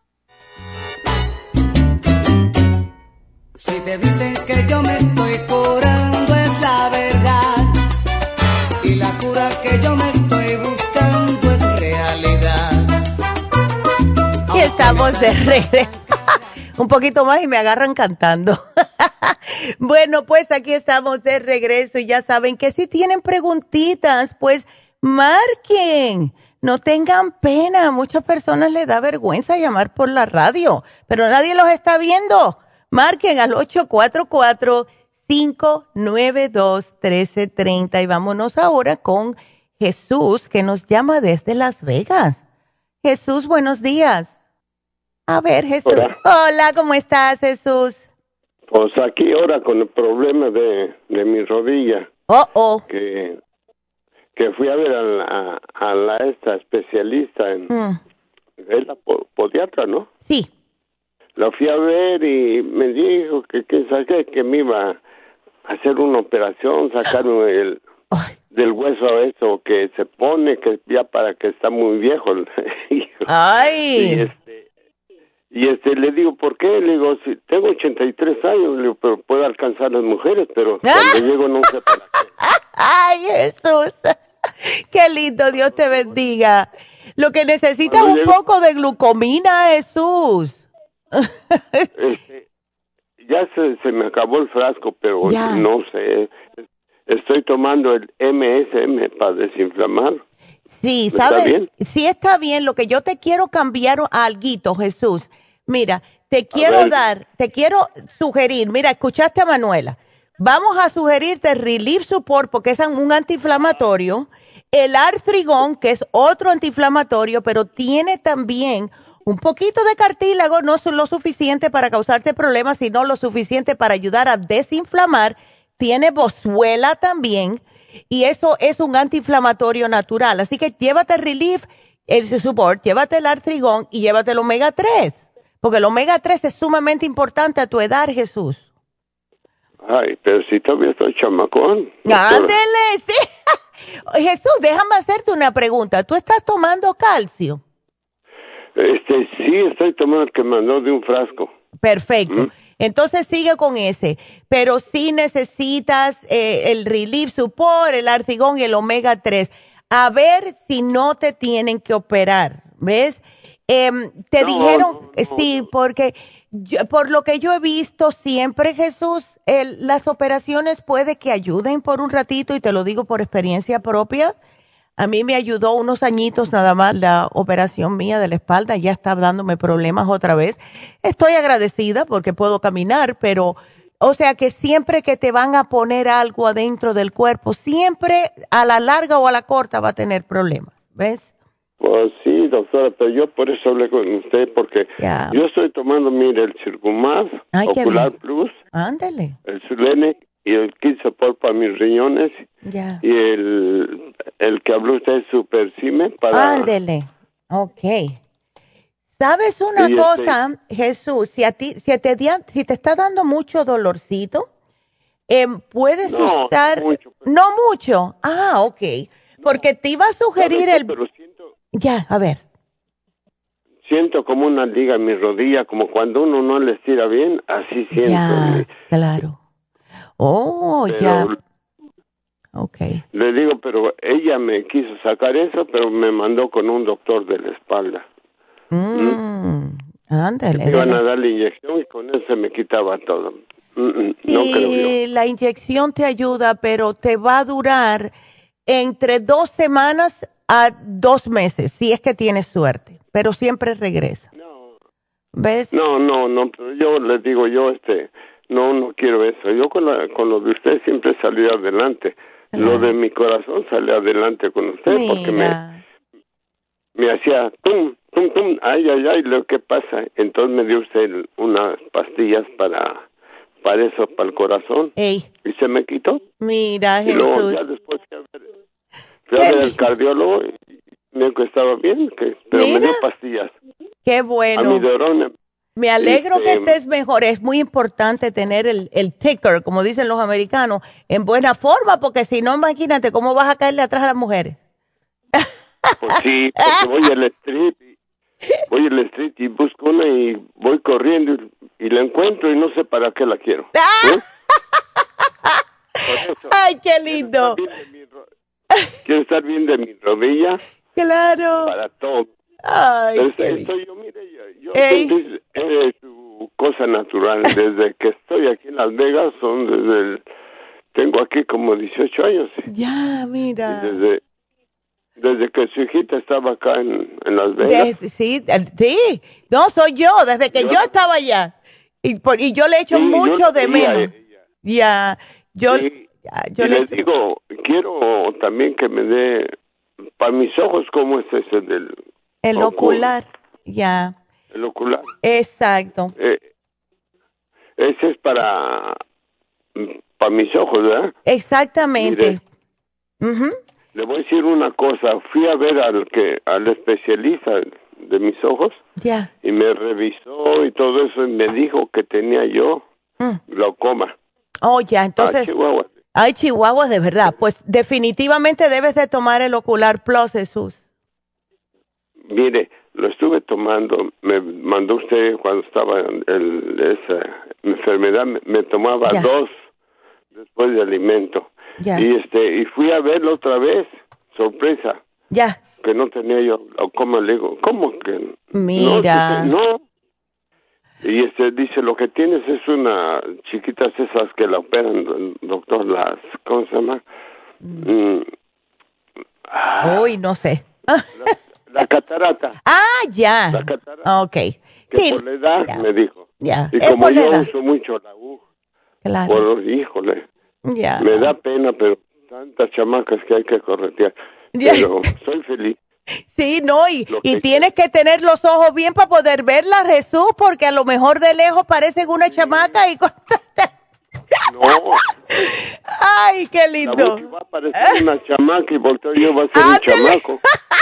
Si te dicen que yo me estoy curando es la verdad, y la cura que yo me estoy buscando es realidad. Y estamos de regreso. Un poquito más y me agarran cantando. Bueno, pues aquí estamos de regreso y ya saben que si tienen preguntitas, pues marquen. No tengan pena. Muchas personas les da vergüenza llamar por la radio, pero nadie los está viendo. Marquen al ocho cuatro cuatro, cinco nueve dos, uno tres tres cero y vámonos ahora con Jesús, que nos llama desde Las Vegas. Jesús, buenos días. A ver, Jesús. Hola, Hola, ¿cómo estás, Jesús? Pues aquí ahora con el problema de, de mi rodilla. Oh, oh. Que, que fui a ver a la, a la esta especialista en... Mm. Es la podiatra, ¿no? Sí. La fui a ver y me dijo que, que, saqué, que me iba a hacer una operación, sacarme el, del hueso eso que se pone, que ya para que está muy viejo. Ay. Y este, y este le digo, ¿por qué? Le digo, si tengo ochenta y tres años, le digo, pero puedo alcanzar las mujeres, pero cuando llego no sé para qué. Ay, Jesús. Qué lindo, Dios te bendiga. Lo que necesitas es un llego, poco de glucomina, Jesús. Este, ya se, se me acabó el frasco, pero ya. No sé. Estoy tomando el M S M para desinflamar. Sí, ¿sabes? ¿Está bien? Sí, está bien. Lo que yo te quiero cambiar a alguito, Jesús. Mira, te quiero dar, te quiero sugerir. Mira, escuchaste a Manuela. Vamos a sugerirte Relief Support porque es un antiinflamatorio. El Artrigón, que es otro antiinflamatorio, pero tiene también un poquito de cartílago, no es lo suficiente para causarte problemas, sino lo suficiente para ayudar a desinflamar. Tiene Boswellia también, y eso es un antiinflamatorio natural. Así que llévate el Relief, el Support, llévate el Artrigón y llévate el omega tres, porque el omega tres es sumamente importante a tu edad, Jesús. Ay, pero si todavía estoy chamacón. Ándele, sí. Jesús, déjame hacerte una pregunta. ¿Tú estás tomando calcio? Este, sí, estoy tomando el que mandó de un frasco. Perfecto. ¿Mm? Entonces sigue con ese. Pero sí necesitas eh, el Relief Support, el Artrigón y el omega tres. A ver si no te tienen que operar, ¿ves? Eh, te no, dijeron, no, no, sí, no. porque yo, por lo que yo he visto siempre, Jesús, el, las operaciones puede que ayuden por un ratito y te lo digo por experiencia propia. A mí me ayudó unos añitos nada más la operación mía de la espalda, ya está dándome problemas otra vez. Estoy agradecida porque puedo caminar, pero, o sea que siempre que te van a poner algo adentro del cuerpo, siempre a la larga o a la corta va a tener problemas, ¿ves? Pues sí, doctora, pero yo por eso hablé con usted, porque yeah. yo estoy tomando, mire, el Circumax, Ocular Plus, ándale, el Sulene y el Kidney para mis riñones. Ya. Y el, el que habló usted es Supercime para... Ándele. Ok. ¿Sabes una y cosa, este... Jesús? Si a ti, si te, si te está dando mucho dolorcito, eh, puedes no, usar... No mucho. Pero... No mucho. Ah, ok. Porque te iba a sugerir no, el... Pero siento... Ya, a ver. Siento como una liga en mi rodilla, como cuando uno no le estira bien, así siento. Ya, y... claro. Oh, pero... ya. Okay. Le digo, pero ella me quiso sacar eso, pero me mandó con un doctor de la espalda. Mm, ¿Mm? Ándale. Me iban a dar la inyección y con eso se me quitaba todo. Mm, sí, no creo yo. La inyección te ayuda, pero te va a durar entre dos semanas a dos meses, si es que tienes suerte, pero siempre regresa. No. ¿Ves? No, no, no, pero yo les digo, yo este, no, no quiero eso. Yo con, la, con lo de usted siempre salí adelante. Claro. Lo de mi corazón salió adelante con usted. Mira. Porque me, me hacía tum, tum, tum, ay, ay, ay, lo que pasa. Entonces me dio usted unas pastillas para, para eso, para el corazón. Ey. Y se me quitó. Mira, y Jesús. luego ya después fui a ver, fui a ver al cardiólogo y me dijo que estaba bien, que, pero Mira. me dio pastillas. Qué bueno. A mi dorón. Me alegro este, que estés mejor. Es muy importante tener el, el ticker, como dicen los americanos, en buena forma, porque si no, imagínate cómo vas a caerle atrás a las mujeres. Pues sí, porque voy al street, y, voy al street y busco una y voy corriendo y, y la encuentro y no sé para qué la quiero. ¿Eh? Eso, ¡ay, qué lindo! Quiero estar bien de mi rodilla. Claro. Para todo. Ay, Pero qué esto, yo, mire, yo, yo siempre, es su cosa natural. Desde que estoy aquí en Las Vegas, son desde el, tengo aquí como dieciocho años. Ya, mira. Y desde, desde que su hijita estaba acá en, en Las Vegas. Desde, sí, sí, no, soy yo, desde que yo, yo estaba allá. Y, por, y yo le echo sí, mucho de menos. Ya, yo, sí, ya, yo y le les echo... digo, quiero también que me dé, para mis ojos, ¿cómo es ese del... El ocular, ya. El ocular. Exacto. Eh, ese es para, para mis ojos, ¿verdad? Exactamente. Uh-huh. Le voy a decir una cosa. Fui a ver al que al especialista de mis ojos. Ya. Y me revisó y todo eso y me dijo que tenía yo mm. glaucoma. Oh, ya, entonces. Ah, Chihuahua. Ay, Chihuahua, de verdad. Pues definitivamente debes de tomar el Ocular Plus, Jesús. Mire, lo estuve tomando, me mandó usted cuando estaba en el, esa enfermedad, me, me tomaba ya. dos después de alimento. Ya. Y este y fui a verlo otra vez, sorpresa. Ya. Que no tenía yo glaucoma, le digo, ¿cómo que? Mira. No, no. Y este dice, lo que tienes es una chiquitas esas que la operan, doctor, las, ¿cómo se llama? Mm. Mm. Ah, Uy, no sé. La, la catarata. Ah, ya. La catarata. Ok. Que sí, por la edad, ya. me dijo. Ya. Y es como yo edad. uso mucho la aguja. Claro. Por, híjole. Ya. Me da pena, pero tantas chamacas que hay que corretear. Ya. Pero soy feliz. Sí, no, y, y que tienes que tener los ojos bien para poder verla, Jesús, porque a lo mejor de lejos parecen una sí. chamaca y... No. Ay, qué lindo. La va a parecer una chamaca y volteo yo va a ser ¡Ándale! Un chamaco.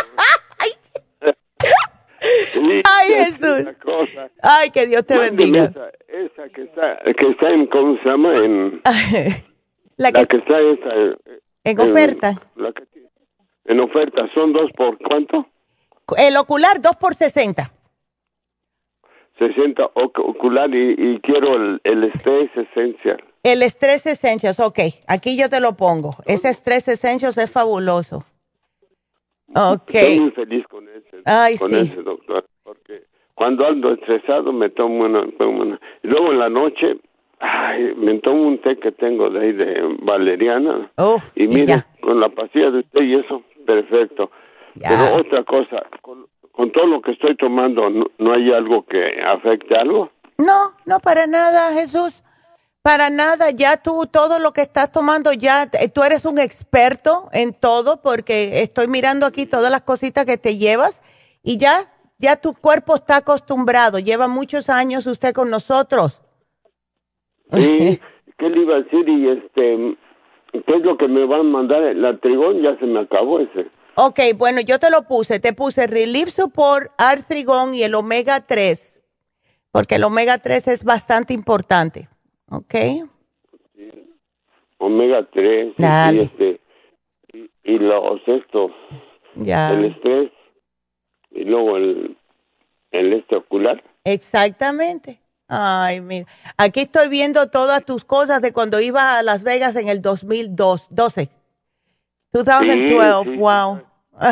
Sí, ay, Jesús. Ay, que Dios te Mándeme bendiga. Esa, esa que está, que está en, ¿cómo se llama? En, la, que, la que está esa, en, en oferta. La que, en oferta, ¿son dos por cuánto? El ocular, dos por sesenta. sesenta ocular y, y quiero el, el estrés esencial. El estrés essentials, ok. Aquí yo te lo pongo. Ese estrés essentials es fabuloso. Ok. Estoy muy feliz con ese, Ay, con sí. ese doctor, porque cuando ando estresado me tomo una, tomo una. Y luego en la noche, ay, me tomo un té que tengo de ahí de valeriana. Oh, y mire, ya. con la pastilla de usted y eso, perfecto. Ya. Pero otra cosa, con, con todo lo que estoy tomando, ¿no, ¿no hay algo que afecte algo? No, no para nada, Jesús. Para nada, ya tú, todo lo que estás tomando, ya tú eres un experto en todo, porque estoy mirando aquí todas las cositas que te llevas y ya, ya tu cuerpo está acostumbrado. Lleva muchos años usted con nosotros. Sí, ¿qué le iba a decir? Y este, ¿qué es lo que me van a mandar? El artrigón ya se me acabó ese. Ok, bueno, yo te lo puse. Te puse Relief Support, Artrigón y el omega tres. Porque el omega tres es bastante importante. ¿Ok? Sí. Omega tres. Dale. Y, este, y, y los estos. Ya. El estrés. Y luego el, el este ocular. Exactamente. Ay, mira. Aquí estoy viendo todas tus cosas de cuando ibas a Las Vegas en el dos mil doce. dos mil doce, sí, sí, wow.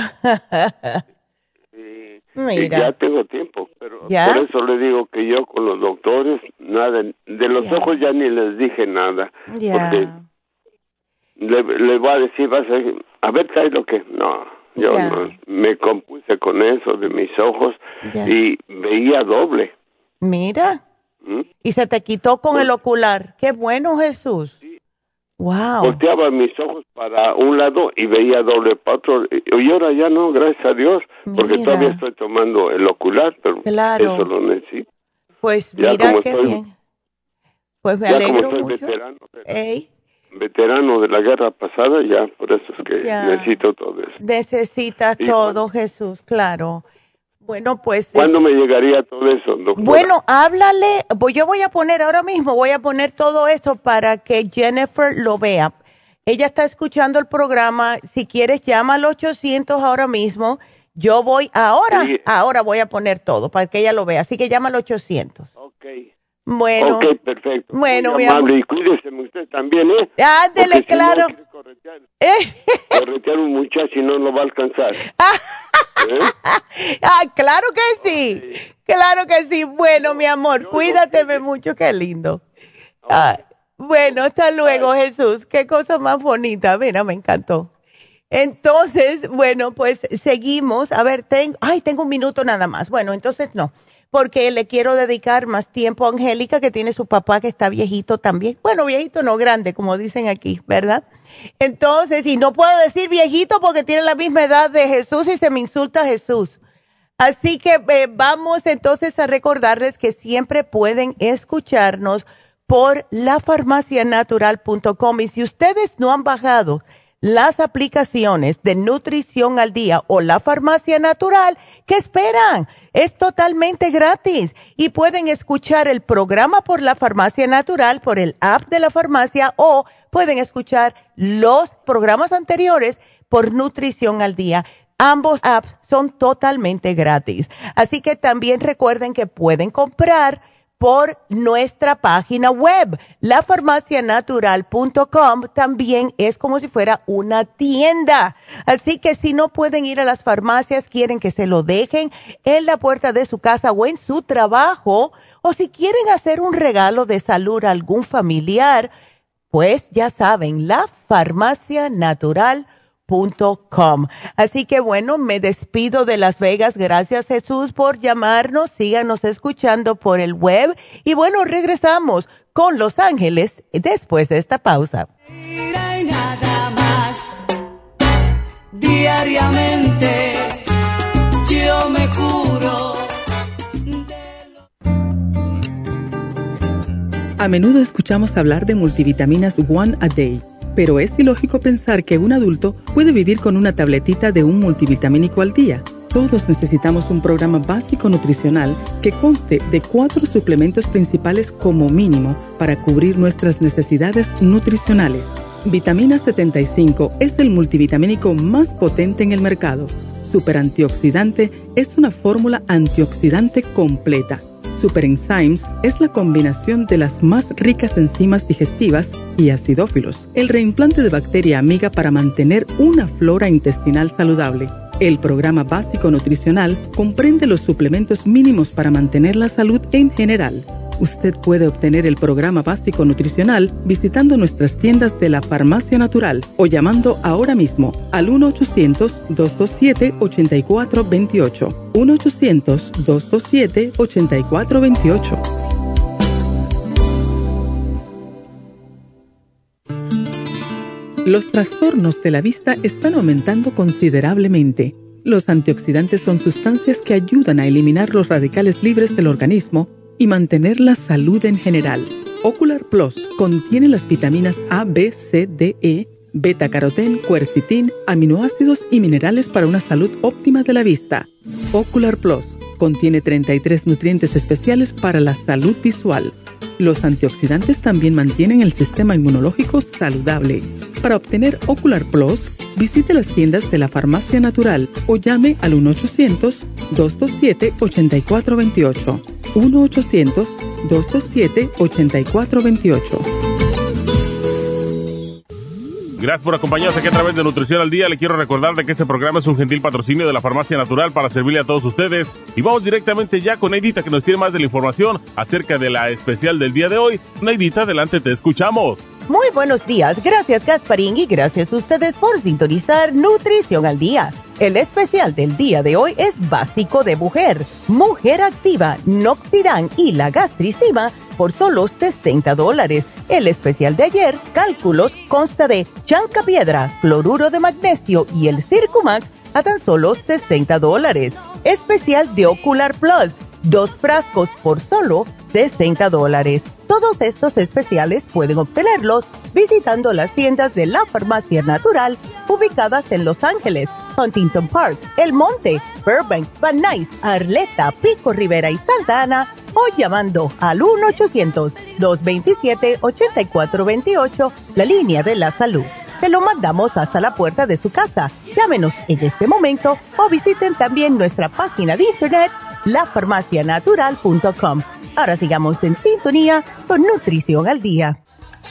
Sí. Mira. Y ya tengo tiempo, pero ¿Ya? por eso le digo que yo con los doctores, nada, de los Ya. ojos ya ni les dije nada. Ya. Porque le, le voy a decir, vas a, a ver, trae lo que... No, yo Ya. no, me compuse con eso de mis ojos Ya. y veía doble. Mira. ¿Mm? Y se te quitó con el ocular. Qué bueno, Jesús. Wow. Volteaba mis ojos para un lado y veía doble para otro. Y ahora ya no, gracias a Dios, porque Mira. todavía estoy tomando el ocular, pero Claro. eso lo necesito. Pues Ya mira como qué estoy- bien. Pues me ya como alegro soy mucho. veterano, Ey, veterano de la guerra pasada, ya por eso es que Ya. necesito todo eso. necesitas Sí, todo, Jesús, claro. Bueno, pues... ¿Cuándo me llegaría todo eso, doctora? Bueno, háblale, pues yo voy a poner ahora mismo, voy a poner todo esto para que Jennifer lo vea. Ella está escuchando el programa, si quieres llama al ochocientos ahora mismo, yo voy ahora, Sí. ahora voy a poner todo para que ella lo vea, así que llama al ochocientos. Ok. Bueno, Ok, perfecto. bueno, Muy mi amable, amor. y cuídese usted también, ¿eh? Ándele, Porque si no, claro. quiere corretear, corretear un muchacho y no lo va a alcanzar. ¿Eh? Ah, claro que sí, claro que sí. Bueno, mi amor, cuídateme mucho, qué lindo. Ah, bueno, hasta luego, Jesús. Qué cosa más bonita, mira, me encantó. Entonces, bueno, pues seguimos. A ver, tengo, ay, tengo un minuto nada más. Bueno, entonces no, porque le quiero dedicar más tiempo a Angélica, que tiene su papá que está viejito también. Bueno, viejito no grande, como dicen aquí, ¿verdad? Entonces, y no puedo decir viejito porque tiene la misma edad de Jesús y se me insulta Jesús. Así que eh, vamos entonces a recordarles que siempre pueden escucharnos por la farmacia natural punto com. Y si ustedes no han bajado las aplicaciones de Nutrición al Día o La Farmacia Natural, ¿qué esperan? Es totalmente gratis y pueden escuchar el programa por La Farmacia Natural, por el app de la farmacia, o pueden escuchar los programas anteriores por Nutrición al Día. Ambos apps son totalmente gratis. Así que también recuerden que pueden comprar por nuestra página web. La farmacia natural punto com también es como si fuera una tienda. Así que si no pueden ir a las farmacias, quieren que se lo dejen en la puerta de su casa o en su trabajo, o si quieren hacer un regalo de salud a algún familiar, pues ya saben, la farmacia natural punto com. Así que bueno, me despido de Las Vegas. Gracias, Jesús, por llamarnos. Síganos escuchando por el web. Y bueno, regresamos con Los Ángeles después de esta pausa. Mira y nada más. Diariamente yo me curo. A menudo escuchamos hablar de multivitaminas One a Day, pero es ilógico pensar que un adulto puede vivir con una tabletita de un multivitamínico al día. Todos necesitamos un programa básico nutricional que conste de cuatro suplementos principales como mínimo para cubrir nuestras necesidades nutricionales. Vitamina setenta y cinco es el multivitamínico más potente en el mercado. Super Antioxidante es una fórmula antioxidante completa. Super Enzymes es la combinación de las más ricas enzimas digestivas y acidófilos, el reimplante de bacteria amiga para mantener una flora intestinal saludable. El programa básico nutricional comprende los suplementos mínimos para mantener la salud en general. Usted puede obtener el programa básico nutricional visitando nuestras tiendas de la Farmacia Natural o llamando ahora mismo al uno ochocientos, dos dos siete, ocho cuatro dos ocho. uno ochocientos, dos dos siete, ocho cuatro dos ocho. Los trastornos de la vista están aumentando considerablemente. Los antioxidantes son sustancias que ayudan a eliminar los radicales libres del organismo y mantener la salud en general. Ocular Plus contiene las vitaminas A, B, C, D, E, beta-carotén, quercetín, aminoácidos y minerales para una salud óptima de la vista. Ocular Plus contiene treinta y tres nutrientes especiales para la salud visual. Los antioxidantes también mantienen el sistema inmunológico saludable. Para obtener Ocular Plus, visite las tiendas de la Farmacia Natural o llame al uno ochocientos, dos dos siete, ocho cuatro dos ocho. uno ochocientos, dos dos siete, ocho cuatro dos ocho. Gracias por acompañarnos aquí a través de Nutrición al Día. Le quiero recordar de que este programa es un gentil patrocinio de la Farmacia Natural para servirle a todos ustedes. Y vamos directamente ya con Neidita, que nos tiene más de la información acerca de la especial del día de hoy. Neidita, adelante, te escuchamos. Muy buenos días. Gracias, Gasparín, y gracias a ustedes por sintonizar Nutrición al Día. El especial del día de hoy es básico de mujer, mujer activa, Noxidan y la gastricima por solo sesenta dólares. El especial de ayer, cálculos, consta de chancapiedra, cloruro de magnesio y el Circumax a tan solo sesenta dólares. Especial de Ocular Plus, dos frascos por solo sesenta dólares. Todos estos especiales pueden obtenerlos visitando las tiendas de la Farmacia Natural ubicadas en Los Ángeles, Huntington Park, El Monte, Burbank, Van Nuys, Arleta, Pico Rivera y Santa Ana o llamando al uno ochocientos, dos veintisiete, ochenta y cuatro veintiocho, la línea de la salud. Te lo mandamos hasta la puerta de su casa. Llámenos en este momento o visiten también nuestra página de internet la farmacia natural punto com. Ahora sigamos en sintonía con Nutrición al Día.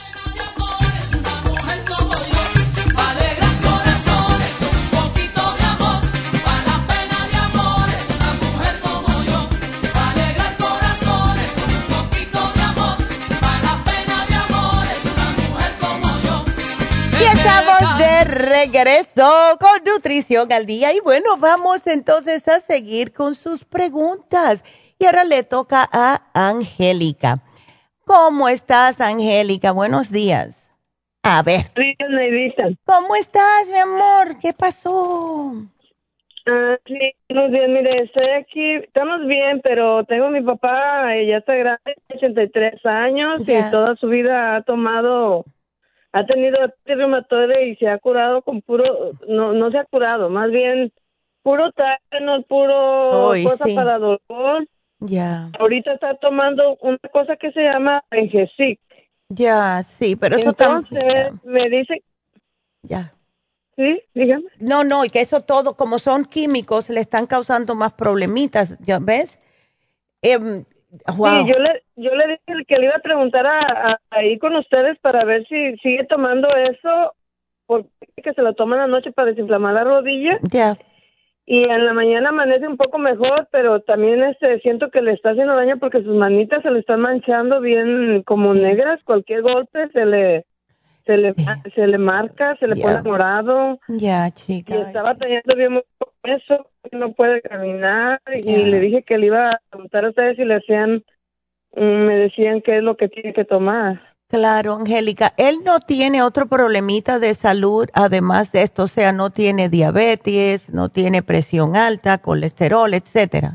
Y estamos de regreso con Nutrición al Día. Y bueno, vamos entonces a seguir con sus preguntas. Y ahora le toca a Angélica. ¿Cómo estás, Angélica? Buenos días. A ver. Días, Neidita. ¿Cómo estás, mi amor? ¿Qué pasó? Ah, sí, buenos días. Mire, estoy aquí. Estamos bien, pero tengo a mi papá, eh, ya está grande, ochenta y tres años, Ya. y toda su vida ha tomado, ha tenido artritis reumatoide y se ha curado con puro, no, no se ha curado, más bien puro Tylenol, puro Uy, cosa sí. para dolor. Ya. Ahorita está tomando una cosa que se llama Engesic. Ya, sí, pero eso Entonces, también. me dice... Ya. Sí, dígame. No, no, y que eso todo, como son químicos, le están causando más problemitas, ¿ya ves? Eh, wow. Sí, yo le, yo le dije que le iba a preguntar a, a, ahí con ustedes para ver si sigue tomando eso, porque que se lo toma en la noche para desinflamar la rodilla. Ya. Y en la mañana amanece un poco mejor, pero también este siento que le está haciendo daño porque sus manitas se le están manchando bien como negras. Cualquier golpe se le se le, se le marca, se le Ya. pone morado. Ya, chica. Y está batallando bien mucho con eso, no puede caminar. Y Ya. le dije que le iba a preguntar a ustedes si le hacían, mm, me decían qué es lo que tiene que tomar. Claro, Angélica, él no tiene otro problemita de salud además de esto, o sea, no tiene diabetes, no tiene presión alta, colesterol, etcétera.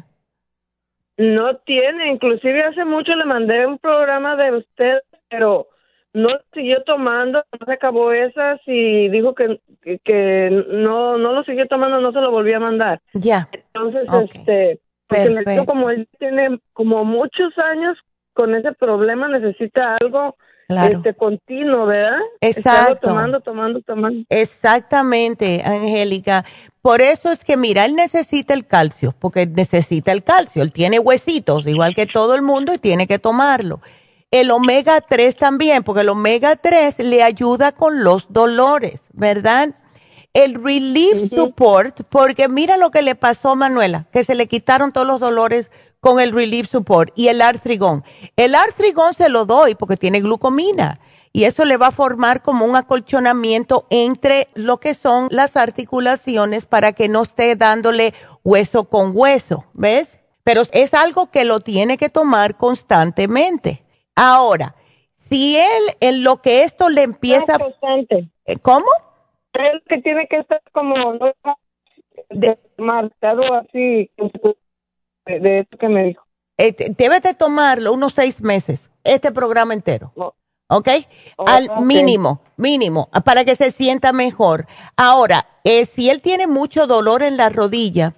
No tiene, inclusive hace mucho le mandé un programa de usted, pero no siguió tomando, no se acabó esas y dijo que, que, que no no lo siguió tomando, no se lo volví a mandar. Ya. Entonces, Ok. este, porque le Perfecto. digo, como él tiene como muchos años con ese problema, necesita algo Claro. este continuo, ¿verdad? Exacto. Estarlo tomando, tomando, tomando. Exactamente, Angélica. Por eso es que, mira, él necesita el calcio, porque necesita el calcio. Él tiene huesitos, igual que todo el mundo, y tiene que tomarlo. El omega tres también, porque el omega tres le ayuda con los dolores, ¿verdad? El Relief Support, porque mira lo que le pasó a Manuela, que se le quitaron todos los dolores con el Relief Support y el Artrigón. El Artrigón se lo doy porque tiene glucomina y eso le va a formar como un acolchonamiento entre lo que son las articulaciones para que no esté dándole hueso con hueso, ¿ves? Pero es algo que lo tiene que tomar constantemente. Ahora, si él en lo que esto le empieza... Constante. ¿Cómo? Él que tiene que estar como no, de, marcado así de, de esto que me dijo. Eh, debes de tomarlo unos seis meses este programa entero. Oh. ¿Ok? Oh, Al okay. mínimo, mínimo, para que se sienta mejor. Ahora, eh, si él tiene mucho dolor en la rodilla,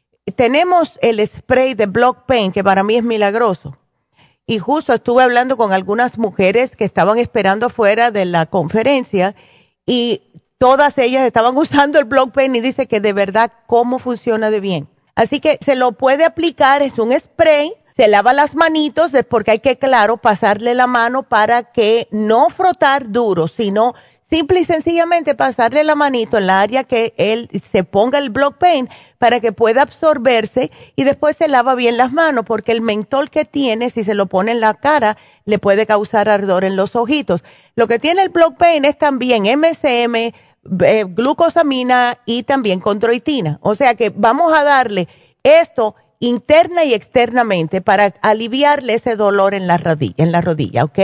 tenemos el spray de Block Pain, que para mí es milagroso. Y justo estuve hablando con algunas mujeres que estaban esperando afuera de la conferencia y todas ellas estaban usando el Block Pain y dice que de verdad cómo funciona de bien. Así que se lo puede aplicar, es un spray, se lava las manitos, es porque hay que, claro, pasarle la mano para que no frotar duro, sino simple y sencillamente pasarle la manito en la área que él se ponga el Block Pain para que pueda absorberse y después se lava bien las manos porque el mentol que tiene, si se lo pone en la cara, le puede causar ardor en los ojitos. Lo que tiene el Block Pain es también M S M, eh, glucosamina y también condroitina. O sea que vamos a darle esto interna y externamente para aliviarle ese dolor en la rodilla, en la rodilla, ¿ok?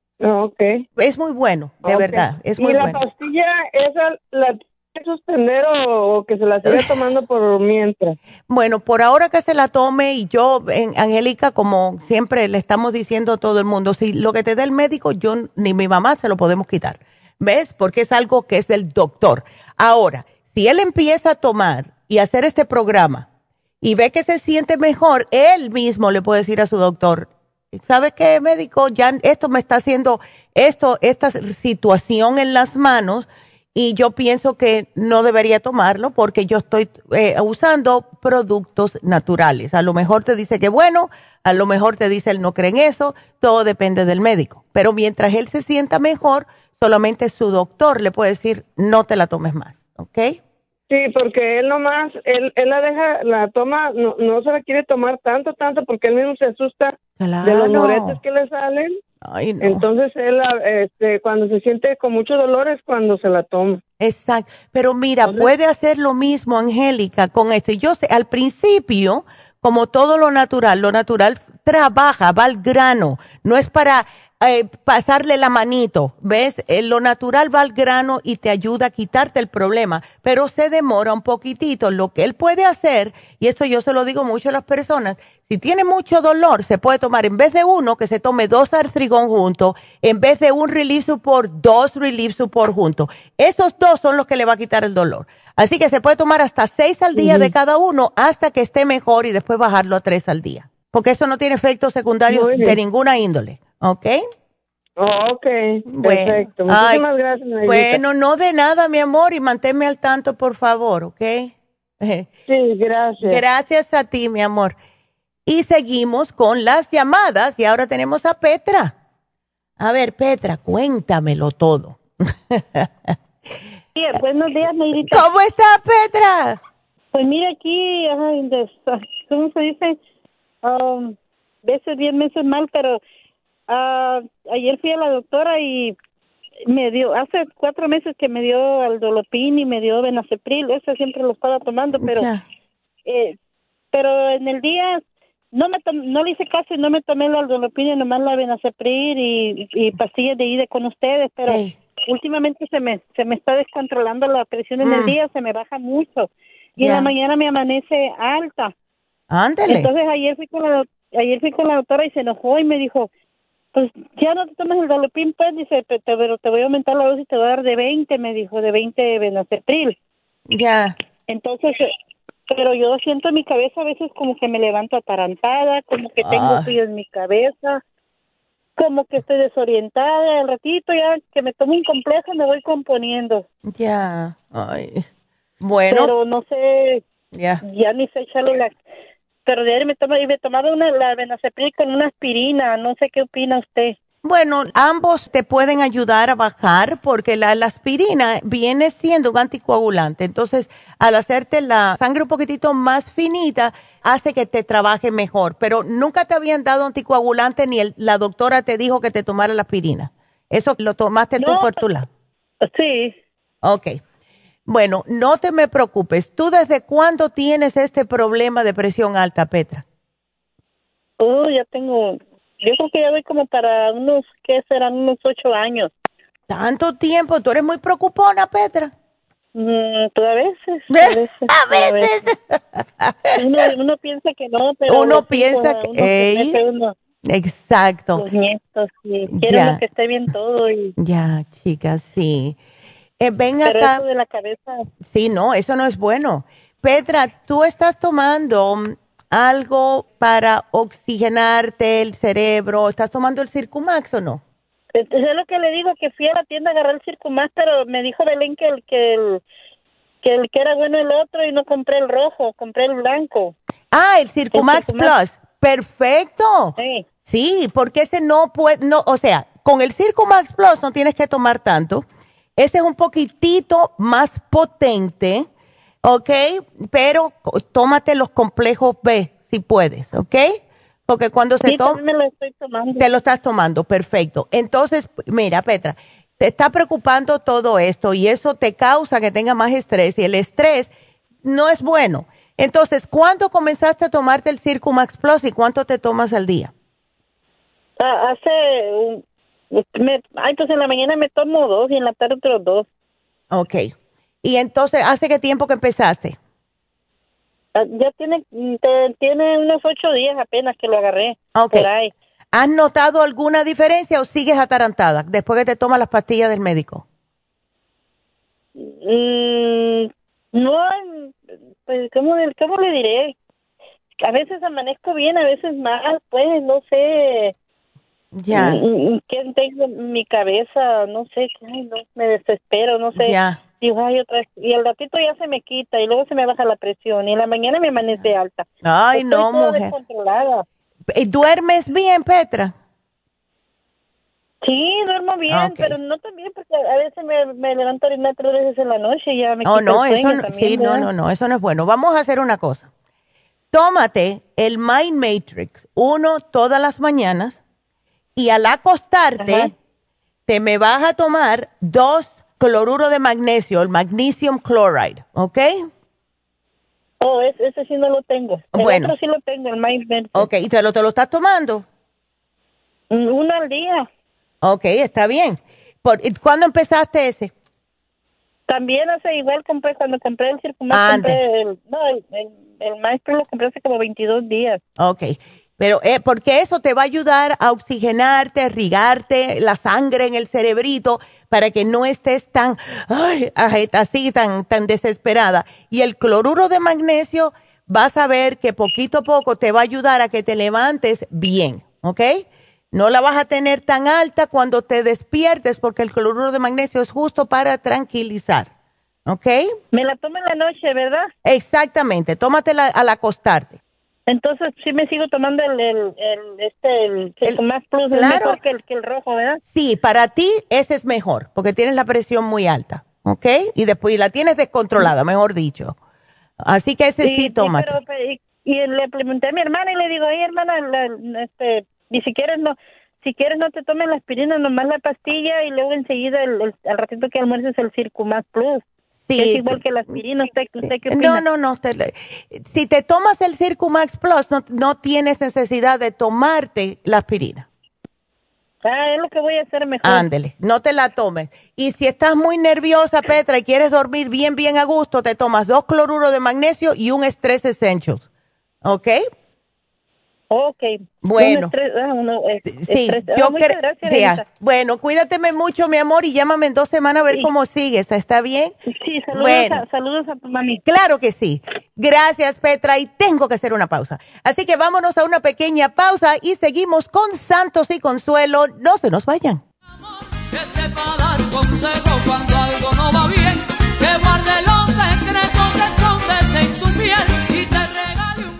Okay. Es muy bueno, de Okay. verdad, es muy ¿Y la bueno. pastilla esa la tiene que suspender o, o que se la siga tomando por mientras? Bueno, por ahora que se la tome y yo, en, Angélica, como siempre le estamos diciendo a todo el mundo, si lo que te da el médico, yo ni mi mamá se lo podemos quitar, ¿ves? Porque es algo que es del doctor. Ahora, si él empieza a tomar y hacer este programa y ve que se siente mejor, él mismo le puede decir a su doctor, ¿sabe qué, médico? Ya esto me está haciendo esto, esta situación en las manos y yo pienso que no debería tomarlo porque yo estoy eh, usando productos naturales. A lo mejor te dice que bueno, a lo mejor te dice él no cree en eso, todo depende del médico. Pero mientras él se sienta mejor, solamente su doctor le puede decir no te la tomes más, ¿ok? Sí, porque él nomás, él, él la deja, la toma, no, no se la quiere tomar tanto, tanto, porque él mismo se asusta claro. de los moretes que le salen. Ay, no. Entonces él, este, cuando se siente con mucho dolor es cuando se la toma. Exacto, pero mira, Entonces, puede hacer lo mismo, Angélica, con esto. Yo sé, al principio, como todo lo natural, lo natural trabaja, va al grano, no es para eh, pasarle la manito, ¿ves? Eh, lo natural va al grano y te ayuda a quitarte el problema, pero se demora un poquitito. Lo que él puede hacer, y esto yo se lo digo mucho a las personas, si tiene mucho dolor, se puede tomar, en vez de uno, que se tome dos Artrigón juntos, en vez de un Relief Support, dos Relief Support juntos. Esos dos son los que le va a quitar el dolor. Así que se puede tomar hasta seis al día uh-huh. de cada uno hasta que esté mejor y después bajarlo a tres al día. Porque eso no tiene efectos secundarios de ninguna índole. ¿Ok? Oh, ok, bueno, perfecto. Muchísimas ay, gracias, Neidita. Bueno, no de nada, mi amor, y manténme al tanto, por favor, ¿ok? Sí, gracias. Gracias a ti, mi amor. Y seguimos con las llamadas y ahora tenemos a Petra. A ver, Petra, cuéntamelo todo. Sí, buenos días, Neidita. ¿Cómo está, Petra? Pues mira aquí, ay, de, ¿cómo se dice? Um, veces bien, meses mal, pero uh, ayer fui a la doctora y me dio, hace cuatro meses que me dio Aldolopin y me dio Benacepril, ese siempre lo estaba tomando, pero eh, pero en el día no me tom, no le hice caso y no me tomé el Aldolopin y nomás la Benacepril y, y pastillas de ida con ustedes, pero hey. últimamente se me se me está descontrolando la presión en mm. el día, se me baja mucho y yeah. en la mañana me amanece alta. Ándale. Entonces ayer fui con la ayer fui con la doctora y se enojó y me dijo, pues ya no te tomes el Dalopin, pues, dice, pero te voy a aumentar la dosis y te voy a dar de veinte, me dijo, de veinte Benacepril. Ya. Yeah. Entonces, pero yo siento en mi cabeza a veces como que me levanto atarantada, como que tengo ah. frío en mi cabeza, como que estoy desorientada, al ratito ya que me tomo un complejo me voy componiendo. Ya, yeah. Ay. Bueno. Pero no sé, yeah. ya ni sé echarle la... Pero de ayer me, toma, me tomaba una, la Benacepril con una aspirina, no sé qué opina usted. Bueno, ambos te pueden ayudar a bajar porque la, la aspirina viene siendo un anticoagulante. Entonces, al hacerte la sangre un poquitito más finita, hace que te trabaje mejor. Pero nunca te habían dado anticoagulante ni el, la doctora te dijo que te tomara la aspirina. Eso lo tomaste no, tú por tu lado. Sí. Ok. Bueno, no te me preocupes. ¿Tú desde cuándo tienes este problema de presión alta, Petra? Oh, ya tengo, yo creo que ya voy como para unos, ¿qué serán? Unos ocho años. ¿Tanto tiempo? ¿Tú eres muy preocupona, Petra? Mm, pues a veces. A veces. a veces. A veces. Uno, uno piensa que no, pero... Uno piensa que... Uno, ey, que uno. Exacto. Los nietos, sí. Quiero Ya. que esté bien todo. Y... Ya, chicas, sí. Eh, ven Pero acá. eso de la cabeza... Sí, no, eso no es bueno. Petra, ¿tú estás tomando algo para oxigenarte el cerebro? ¿Estás tomando el Circumax o no? Es lo que le digo, que fui a la tienda a agarrar el Circumax, pero me dijo Belén que el que el, que el que era bueno el otro y no compré el rojo, compré el blanco. Ah, el Circumax, El Circumax. Plus. Perfecto. Sí. Sí, porque ese no puede, no, o sea, con el Circumax Plus no tienes que tomar tanto. Ese es un poquitito más potente, ¿ok? Pero tómate los complejos B, si puedes, ¿ok? Porque cuando se Sí, toma... también me lo estoy tomando. Te lo estás tomando, perfecto. Entonces, mira, Petra, te está preocupando todo esto y eso te causa que tenga más estrés y el estrés no es bueno. Entonces, ¿cuándo comenzaste a tomarte el Circumax Plus y cuánto te tomas al día? Ah, hace... un- Me, ay, pues en la mañana me tomo dos y en la tarde otros dos. Ok. Y entonces, ¿hace qué tiempo que empezaste? Ah, ya tiene te- tiene unos ocho días apenas que lo agarré. Ok. Por ahí. ¿Has notado alguna diferencia o sigues atarantada después que te tomas las pastillas del médico? Mm, no, pues, ¿cómo, ¿cómo le diré? A veces amanezco bien, a veces mal, pues, no sé. Ya. Mm, ¿Qué tengo en mi cabeza? No sé, ay, no, me desespero, no sé. Ya. Digo, ay, otra vez. Y al ratito ya se me quita y luego se me baja la presión y en la mañana me amanece alta. Ay, Estoy no, toda mujer. descontrolada. ¿Y ¿Duermes bien, Petra? Sí, duermo bien, Ok. pero no tan bien porque a veces me, me levanto a orinar tres veces en la noche y ya me Oh, quita no, el eso sueño no, también, sí, no, ¿verdad? no, no, eso no es bueno. Vamos a hacer una cosa. Tómate el Mind Matrix, uno todas las mañanas, y al acostarte, Ajá. te me vas a tomar dos cloruro de magnesio, el magnesium chloride, ¿ok? Oh, ese, ese sí no lo tengo. El Bueno. otro sí lo tengo, el Mind Matrix. Ok, ¿y te lo, te lo estás tomando? Mm, Uno al día. Ok, está bien. Por, ¿y ¿Cuándo empezaste ese? También hace igual compré, cuando compré el Circumax, Ande. compré el, no, el, el, el Maestro lo compré hace como veintidós días. Ok, pero eh, porque eso te va a ayudar a oxigenarte, a irrigarte la sangre en el cerebrito para que no estés tan, ay, ay, así, tan, tan desesperada. Y el cloruro de magnesio, vas a ver que poquito a poco te va a ayudar a que te levantes bien, ¿ok? No la vas a tener tan alta cuando te despiertes porque el cloruro de magnesio es justo para tranquilizar, ¿ok? Me la tomo en la noche, ¿verdad? Exactamente, tómatela al acostarte. Entonces sí me sigo tomando el, el, el este, el Circumax Plus, es claro. mejor que el, que el rojo, ¿verdad? Sí, para ti ese es mejor, porque tienes la presión muy alta, ¿ok? Y después y la tienes descontrolada, mejor dicho. Así que ese sí, tómate. Pero, pero, y, y le pregunté a mi hermana y le digo, ay, hermana, la, este, y si quieres no, si quieres no te tomes la aspirina, nomás la pastilla y luego enseguida el, el, al ratito que almuerces el Circumax Plus. Sí. Es igual que la aspirina, ¿usted, usted qué opina? No, no, no. Te, si te tomas el Circumax Plus, no, no tienes necesidad de tomarte la aspirina. Ah, es lo que voy a hacer mejor. Ándele, no te la tomes. Y si estás muy nerviosa, Petra, y quieres dormir bien, bien a gusto, te tomas dos cloruros de magnesio y un Stress Essentials. ¿Ok? Ok. Bueno. Un estrés, ah, uno, eh, Sí, estrés. yo Ah, muchas creo. gracias, Sí, ah, Elisa. bueno, cuídateme mucho, mi amor, y llámame en dos semanas a ver Sí. cómo sigues. ¿Está bien? Sí, saludos, Bueno. a, saludos a tu mami. Claro que sí. Gracias, Petra, y tengo que hacer una pausa. Así que vámonos a una pequeña pausa y seguimos con Santos y Consuelo. No se nos vayan. Que sepa dar consejo cuando algo no va bien, que guarde los secretos que escondes en tu piel y te regale un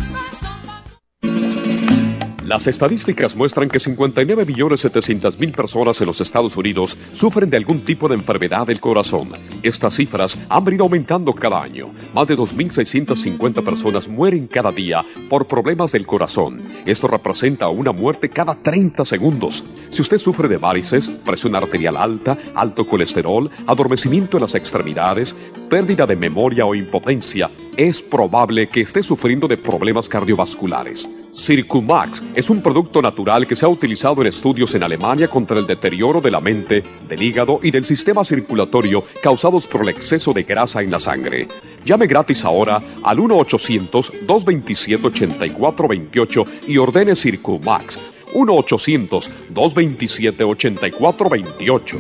Las estadísticas muestran que cincuenta y nueve millones setecientas mil personas en los Estados Unidos sufren de algún tipo de enfermedad del corazón. Estas cifras han venido aumentando cada año. Más de dos mil seiscientas cincuenta personas mueren cada día por problemas del corazón. Esto representa una muerte cada treinta segundos. Si usted sufre de varices, presión arterial alta, alto colesterol, adormecimiento en las extremidades, pérdida de memoria o impotencia, es probable que esté sufriendo de problemas cardiovasculares. Circumax es un producto natural que se ha utilizado en estudios en Alemania contra el deterioro de la mente, del hígado y del sistema circulatorio causados por el exceso de grasa en la sangre. Llame gratis ahora al uno ochocientos, dos veintisiete, ochenta y cuatro veintiocho y ordene Circumax. uno ochocientos, dos veintisiete, ochenta y cuatro veintiocho.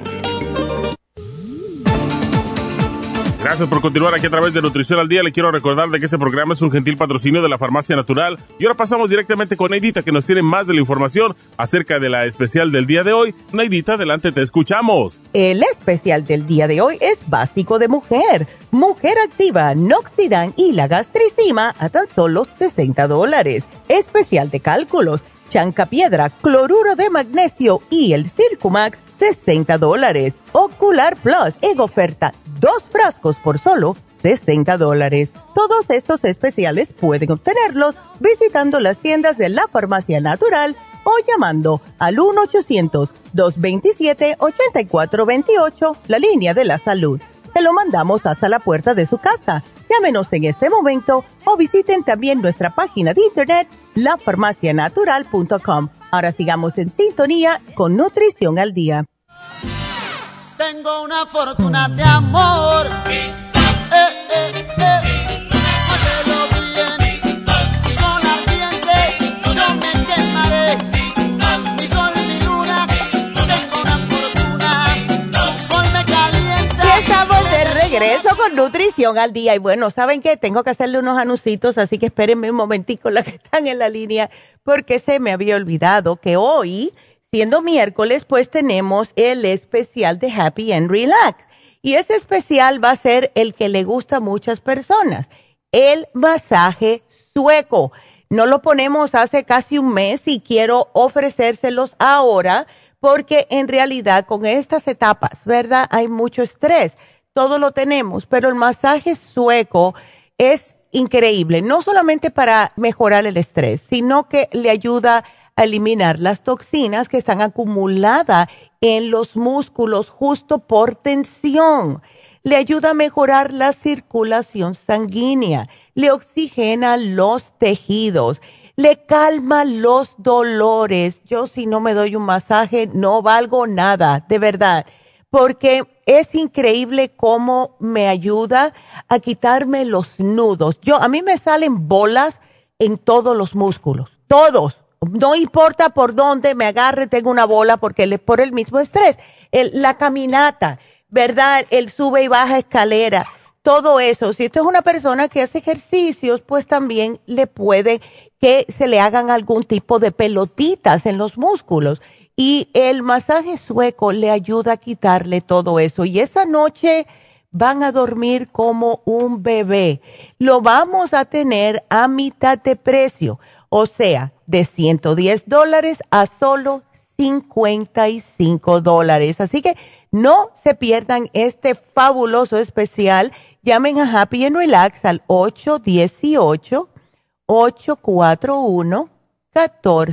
Gracias por continuar aquí a través de Nutrición al Día. Le quiero recordar de que este programa es un gentil patrocinio de la Farmacia Natural. Y ahora pasamos directamente con Neidita, que nos tiene más de la información acerca de la especial del día de hoy. Neidita, adelante, te escuchamos. El especial del día de hoy es básico de mujer. Mujer Activa, Noxidan y la gastricima a tan solo sesenta dólares. Especial de cálculos, Chancapiedra, cloruro de magnesio y el Circumax, sesenta dólares. Ocular Plus en oferta, dos frascos por solo sesenta dólares. Todos estos especiales pueden obtenerlos visitando las tiendas de la Farmacia Natural o llamando al uno ochocientos, dos veintisiete, ochenta y cuatro veintiocho, la línea de la salud. Te lo mandamos hasta la puerta de su casa. Llámenos en este momento o visiten también nuestra página de internet, la farmacia natural punto com. Ahora sigamos en sintonía con Nutrición al Día. Tengo una fortuna de amor. Eh, eh, eh. Óyelo bien. Mi sol ardiente, yo me quemaré. Mi sol, mi luna, tengo una fortuna. Mi sol me calienta. Ya estamos de regreso con Nutrición al Día. Y bueno, ¿saben qué? Tengo que hacerle unos anuncios, así que espérenme un momentico las que están en la línea, porque se me había olvidado que hoy, siendo miércoles, pues tenemos el especial de Happy and Relax. Y ese especial va a ser el que le gusta a muchas personas, el masaje sueco. No lo ponemos hace casi un mes y quiero ofrecérselos ahora porque en realidad con estas etapas, ¿verdad? Hay mucho estrés. Todo lo tenemos, pero el masaje sueco es increíble. No solamente para mejorar el estrés, sino que le ayuda a eliminar las toxinas que están acumuladas en los músculos justo por tensión. Le ayuda a mejorar la circulación sanguínea, le oxigena los tejidos, le calma los dolores. Yo si no me doy un masaje no valgo nada, de verdad, porque es increíble cómo me ayuda a quitarme los nudos. Yo, a mí me salen bolas en todos los músculos, todos. No importa por dónde me agarre, tengo una bola porque le, por el mismo estrés. El, la caminata, ¿verdad? El sube y baja escalera, todo eso. Si esto es una persona que hace ejercicios, pues también le puede que se le hagan algún tipo de pelotitas en los músculos. Y el masaje sueco le ayuda a quitarle todo eso. Y esa noche van a dormir como un bebé. Lo vamos a tener a mitad de precio. O sea, de ciento diez dólares a solo cincuenta y cinco dólares. Así que no se pierdan este fabuloso especial. Llamen a Happy and Relax al ocho uno ocho, ocho cuatro uno, uno cuatro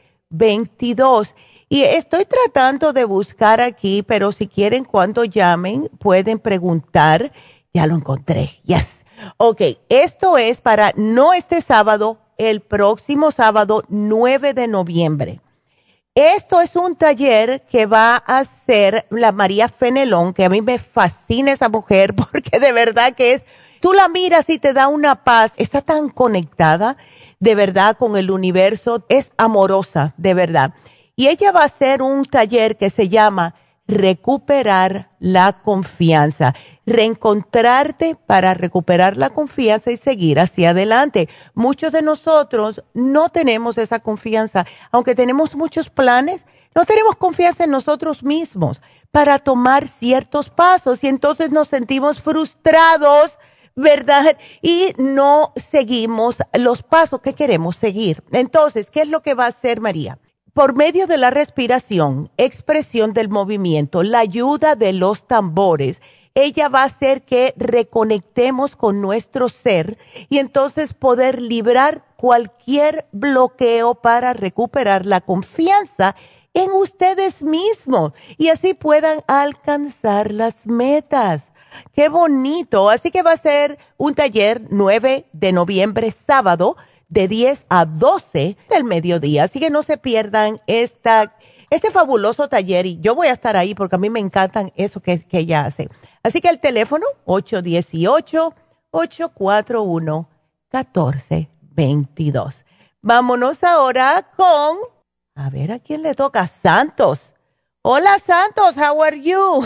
dos dos. Y estoy tratando de buscar aquí, pero si quieren cuando llamen pueden preguntar. Ya lo encontré. Yes. Ok, esto es para no este sábado, el próximo sábado nueve de noviembre. Esto es un taller que va a hacer la María Fenelón, que a mí me fascina esa mujer porque de verdad que es, tú la miras y te da una paz, está tan conectada de verdad con el universo, es amorosa de verdad. Y ella va a hacer un taller que se llama Recuperar la Confianza, reencontrarte para recuperar la confianza y seguir hacia adelante. Muchos de nosotros no tenemos esa confianza, aunque tenemos muchos planes, no tenemos confianza en nosotros mismos para tomar ciertos pasos y entonces nos sentimos frustrados, ¿verdad? Y no seguimos los pasos que queremos seguir. Entonces, ¿qué es lo que va a hacer María? Por medio de la respiración, expresión del movimiento, la ayuda de los tambores, ella va a hacer que reconectemos con nuestro ser y entonces poder librar cualquier bloqueo para recuperar la confianza en ustedes mismos y así puedan alcanzar las metas. ¡Qué bonito! Así que va a ser un taller nueve de noviembre, sábado, de diez a doce del mediodía. Así que no se pierdan esta, este fabuloso taller. Y yo voy a estar ahí porque a mí me encantan eso que, que ella hace. Así que el teléfono ocho uno ocho, ocho cuatro uno, uno cuatro dos dos. Vámonos ahora con A ver, ¿a quién le toca? Santos. Hola, Santos, how are you?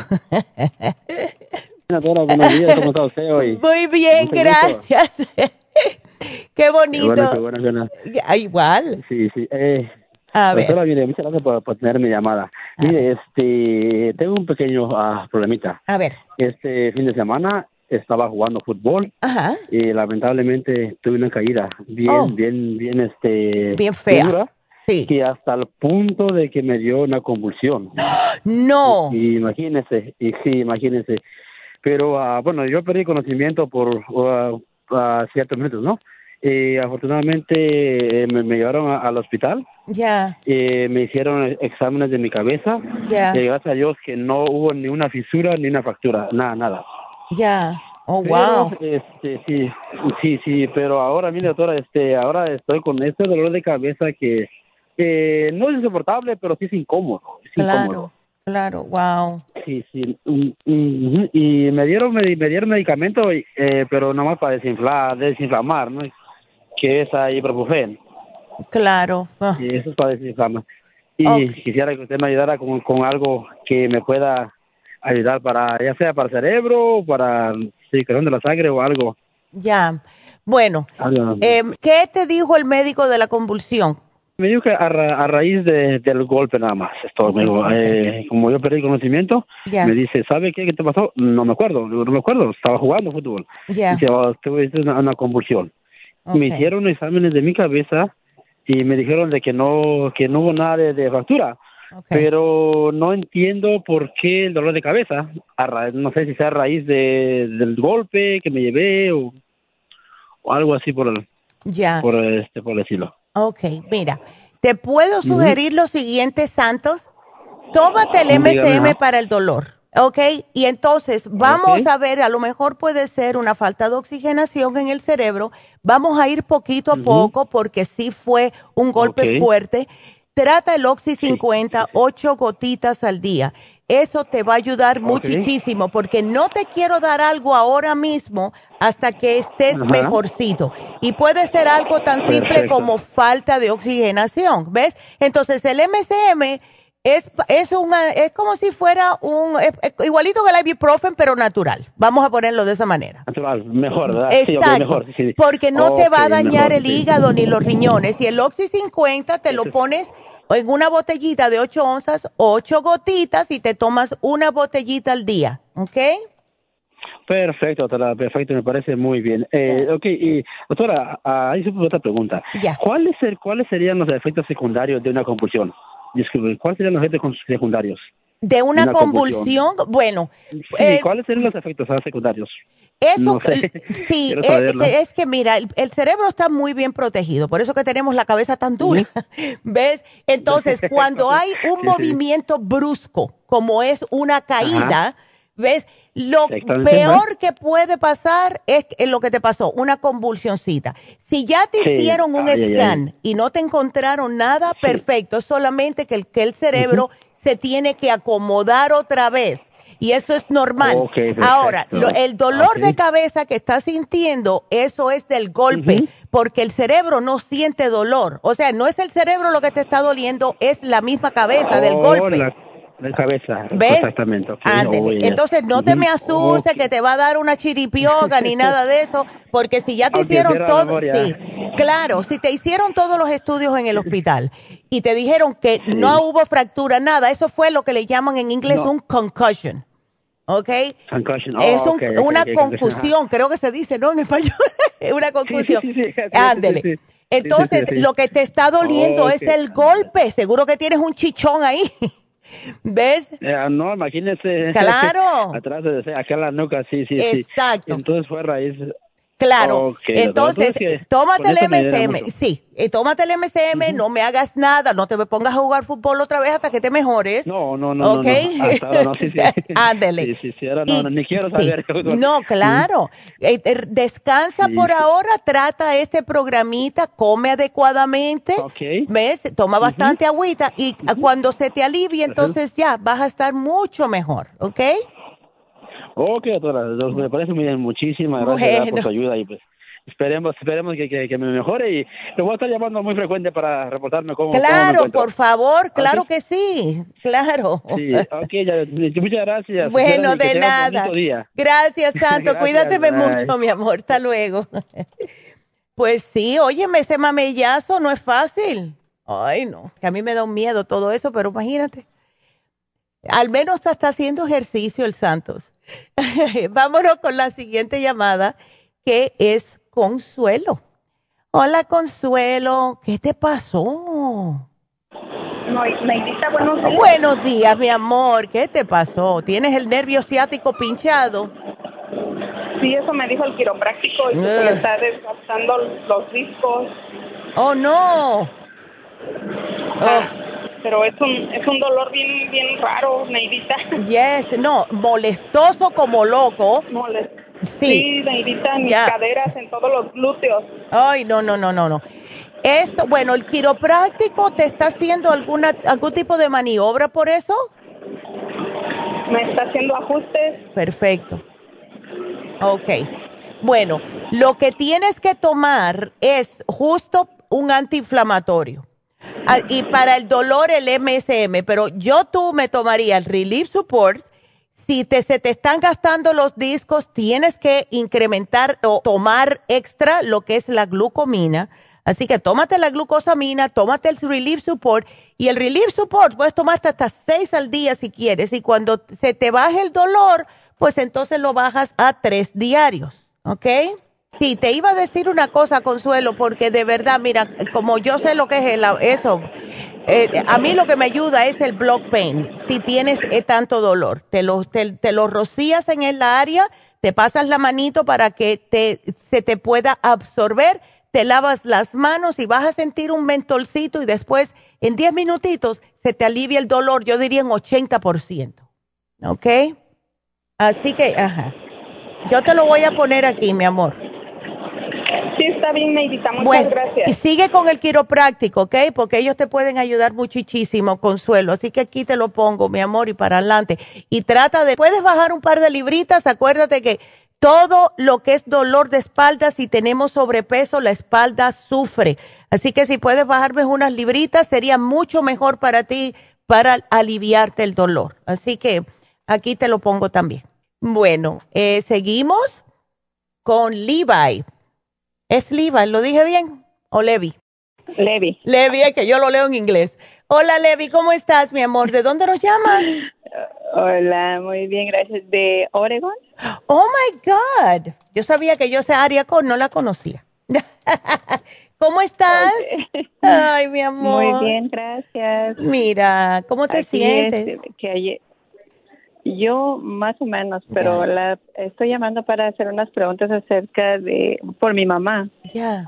Doctora, buenos días, ¿cómo está usted hoy? Muy bien, Mucho gracias. Qué bonito. Qué bueno, qué bueno, qué bueno. Ah, igual. Sí, sí. Eh, A ver. doctora, mire, muchas gracias por, por tener mi llamada. Mire, este, tengo un pequeño uh, problemita. A ver. Este fin de semana estaba jugando fútbol. Ajá. Y lamentablemente tuve una caída bien, Oh. bien, bien, este... Bien fea. dura, Sí. que hasta el punto de que me dio una convulsión. No. Y, y imagínese, y sí, imagínese. Pero, uh, bueno, yo perdí conocimiento por uh, uh, ciertos minutos, ¿no? Y afortunadamente eh, me, me llevaron a- al hospital. Ya. Eh, me hicieron exámenes de mi cabeza. Ya. Y gracias a Dios que no hubo ni una fisura ni una fractura, nada, nada. Ya. Oh, Pero, wow. este, sí, sí, sí, pero ahora, mire, doctora, este, ahora estoy con este dolor de cabeza que, que no es insoportable, pero sí es incómodo, es incómodo. Claro, claro, wow. Sí, sí, mm, mm, y me dieron, me, me dieron medicamento, eh, pero nomás para desinflar, desinflamar, ¿no? Que es ibuprofeno. Claro. Ah. Y eso es para desinflamar. Y Ok. quisiera que usted me ayudara con, con algo que me pueda ayudar para, ya sea para el cerebro, para circulación de la sangre o algo. Ya. Bueno, algo. eh, ¿qué te dijo el médico de la convulsión? Me dijo que a, ra- a raíz de, del golpe nada más. Esto, me dijo, eh, como yo perdí conocimiento, Ya. me dice, ¿sabe qué, qué te pasó? No me acuerdo, digo, no me acuerdo, estaba jugando fútbol. Ya. Dice, oh, tuve una, una convulsión. Ok. Me hicieron exámenes de mi cabeza y me dijeron de que no que no hubo nada de, de fractura. Pero no entiendo por qué el dolor de cabeza. A ra- no sé si sea a raíz de, del golpe que me llevé o, o algo así por el, Ya. por este por decirlo. Ok, mira, te puedo Ujú. sugerir lo siguiente, Santos. Tómate el M C Dígame, M ajá. para el dolor, ¿ok? Y entonces vamos Ok. a ver, a lo mejor puede ser una falta de oxigenación en el cerebro. Vamos a ir poquito a Ujú. poco porque sí fue un golpe Ok. fuerte. Trata el Oxy cincuenta, ocho gotitas al día. Eso te va a ayudar muchísimo porque no te quiero dar algo ahora mismo hasta que estés Ajá. mejorcito. Y puede ser algo tan simple Perfecto. como falta de oxigenación, ¿ves? Entonces el M C M es, es, una, es como si fuera un, es- es igualito que el ibuprofen, pero natural. Vamos a ponerlo de esa manera. Natural, mejor, ¿verdad? Sí, ok, Exacto, mejor, sí. porque no te va a Ok, dañar mejor, el sí. hígado ni los riñones. Y el Oxy cincuenta te lo pones en una botellita de ocho onzas, ocho gotitas y te tomas una botellita al día, ¿ok? Perfecto, doctora, perfecto, me parece muy bien. Eh, ok, y doctora, ah, ahí se puso otra pregunta. ¿Cuáles, ser- ¿Cuáles serían los efectos secundarios de una convulsión? Disculpe, ¿cuáles serían los efectos secundarios? De una, Una convulsión, convulsión. bueno, Sí, eh, ¿cuáles serían los efectos ah, secundarios? eso, No sé. sí, Quiero es, saberlo. es que mira, el, el cerebro está muy bien protegido, por eso que tenemos la cabeza tan dura, ¿ves? Entonces, cuando hay un Sí, sí. movimiento brusco, como es una caída, Ajá. ¿ves? Lo Exactamente, peor ajá. que puede pasar es que- lo que te pasó, una convulsioncita. Si ya te Sí. hicieron un Ay, ay, scan ay. y no te encontraron nada, perfecto, es solamente que el, que el cerebro se tiene que acomodar otra vez. Y eso es normal. Ok, perfecto. Ahora, lo- el dolor Ok. de cabeza que estás sintiendo, eso es del golpe, porque el cerebro no siente dolor. O sea, no es el cerebro lo que te está doliendo, es la misma cabeza del Oh, golpe. La, la cabeza, ¿Ves? exactamente. ok. Ándele. Oh, ya. Entonces, no te Ujú. me asustes Ok. que te va a dar una chiripioga ni nada de eso, porque si ya te Aunque hicieron pierda la todo, memoria. sí, claro, si te hicieron todos los estudios en el hospital y te dijeron que no hubo fractura, nada, eso fue lo que le llaman en inglés No. un concussion. ¿Ok? Concussion. Es Oh, un- ok, ok, una ok, concussion, confusión, creo que se dice, ¿no? En español, es una confusión. sí, sí, sí, sí, Ándele. sí, sí. Entonces, Sí, sí, sí. lo que te está doliendo Oh, es ok. el golpe. Seguro que tienes un chichón ahí. ¿Ves? Eh, no, imagínese. Claro. Atrás de acá en la nuca, sí, sí, Exacto. sí. Entonces fue a raíz. Claro. Ok, doctora, Entonces, que tómate con el eso me M C M. ayudaría mucho. Sí, eh, tómate el M C M, no me hagas nada, no te me pongas a jugar fútbol otra vez hasta que te mejores. No, no, no, ¿Ok? no, no. Hasta ahora no, sí, sí. Ándele. Sí, sí, sí, ahora no, Y- no, ni quiero sí. saber. No, claro. Eh, eh, descansa Sí, por sí. ahora, trata este programita, come adecuadamente, Ok. ¿ves? Toma bastante agüita y ah, cuando se te alivie, entonces ya vas a estar mucho mejor, ¿ok? Ok, doctora, me parece muy bien. Muchísimas gracias ¿verdad? por Bueno. su ayuda y pues esperemos, esperemos que, que, que me mejore y le voy a estar llamando muy frecuente para reportarme cómo, claro, cómo me encuentro. por favor, claro ¿Okay? que sí, claro. Sí, ok, ya, muchas gracias. Bueno, Melanie, que de tengas un nada. bonito día. Gracias, Santo. Gracias, Cuídateme bye. mucho, mi amor. Hasta luego. Pues sí, óyeme, ese mamellazo no es fácil. Ay, no, que a mí me da un miedo todo eso, pero imagínate. Al menos está haciendo ejercicio el Santos. Vámonos con la siguiente llamada, que es Consuelo. Hola, Consuelo. ¿Qué te pasó? No, Neidita, buenos días. Buenos días, mi amor. ¿Qué te pasó? ¿Tienes el nervio ciático pinchado? Sí, eso me dijo el quiropráctico y que se le está desgastando los discos. Oh, no. Ah, pero es un, es un dolor bien, bien raro, Neidita. Yes, no, molestoso como loco. Molest Sí, sí, Neidita, en mis ya. caderas, en todos los glúteos. Ay, no, no, no, no, no. Esto, bueno, el quiropráctico te está haciendo alguna algún tipo de maniobra por eso. Me está haciendo ajustes. Perfecto. Ok. Bueno, lo que tienes que tomar es justo un antiinflamatorio. Ah, y para el dolor el M S M, pero yo tú me tomaría el Relief Support. Si te, se te están gastando los discos, tienes que incrementar o tomar extra lo que es la glucomina. Así que tómate la glucosamina, tómate el Relief Support. Y el Relief Support puedes tomarte hasta seis al día si quieres. Y cuando se te baje el dolor, pues entonces lo bajas a tres diarios. ¿Ok? Sí, te iba a decir una cosa, Consuelo, porque de verdad, mira, como yo sé lo que es el, eso, eh, a mí lo que me ayuda es el block pain. Si tienes eh, tanto dolor, te lo, te, te lo rocías en el área, te pasas la manito para que te, se te pueda absorber, te lavas las manos y vas a sentir un mentolcito y después en diez minutitos se te alivia el dolor, yo diría en ochenta por ciento. ¿Ok? Así que, ajá. Yo te lo voy a poner aquí, mi amor. Sí, está bien, Neidita, muchas Bueno, gracias. y sigue con el quiropráctico, ¿ok? Porque ellos te pueden ayudar muchísimo, Consuelo. Así que aquí te lo pongo, mi amor, y para adelante. Y trata de, puedes bajar un par de libritas, acuérdate que todo lo que es dolor de espalda, si tenemos sobrepeso, la espalda sufre. Así que si puedes bajarme unas libritas, sería mucho mejor para ti, para aliviarte el dolor. Así que aquí te lo pongo también. Bueno, eh, seguimos con Levi. ¿Es Levi? ¿Lo dije bien? ¿O Levi? Levi. Levi, es que yo lo leo en inglés. Hola, Levi, ¿cómo estás, mi amor? ¿De dónde nos llamas? Hola, muy bien, gracias. ¿De Oregon? Oh, my God. Yo sabía que yo esa área con no la conocía. ¿Cómo estás? Okay. Ay, mi amor. Muy bien, gracias. Mira, ¿cómo te Aquí sientes? es que ayer, yo más o menos, pero Ya. la estoy llamando para hacer unas preguntas acerca de, por mi mamá. Ya.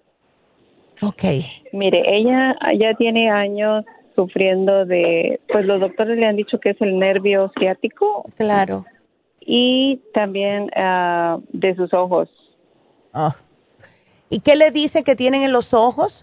Ok. Mire, ella ya tiene años sufriendo de, pues los doctores le han dicho que es el nervio ciático. Claro. Y también uh, de sus ojos. Oh. ¿Y qué le dicen que tienen en los ojos?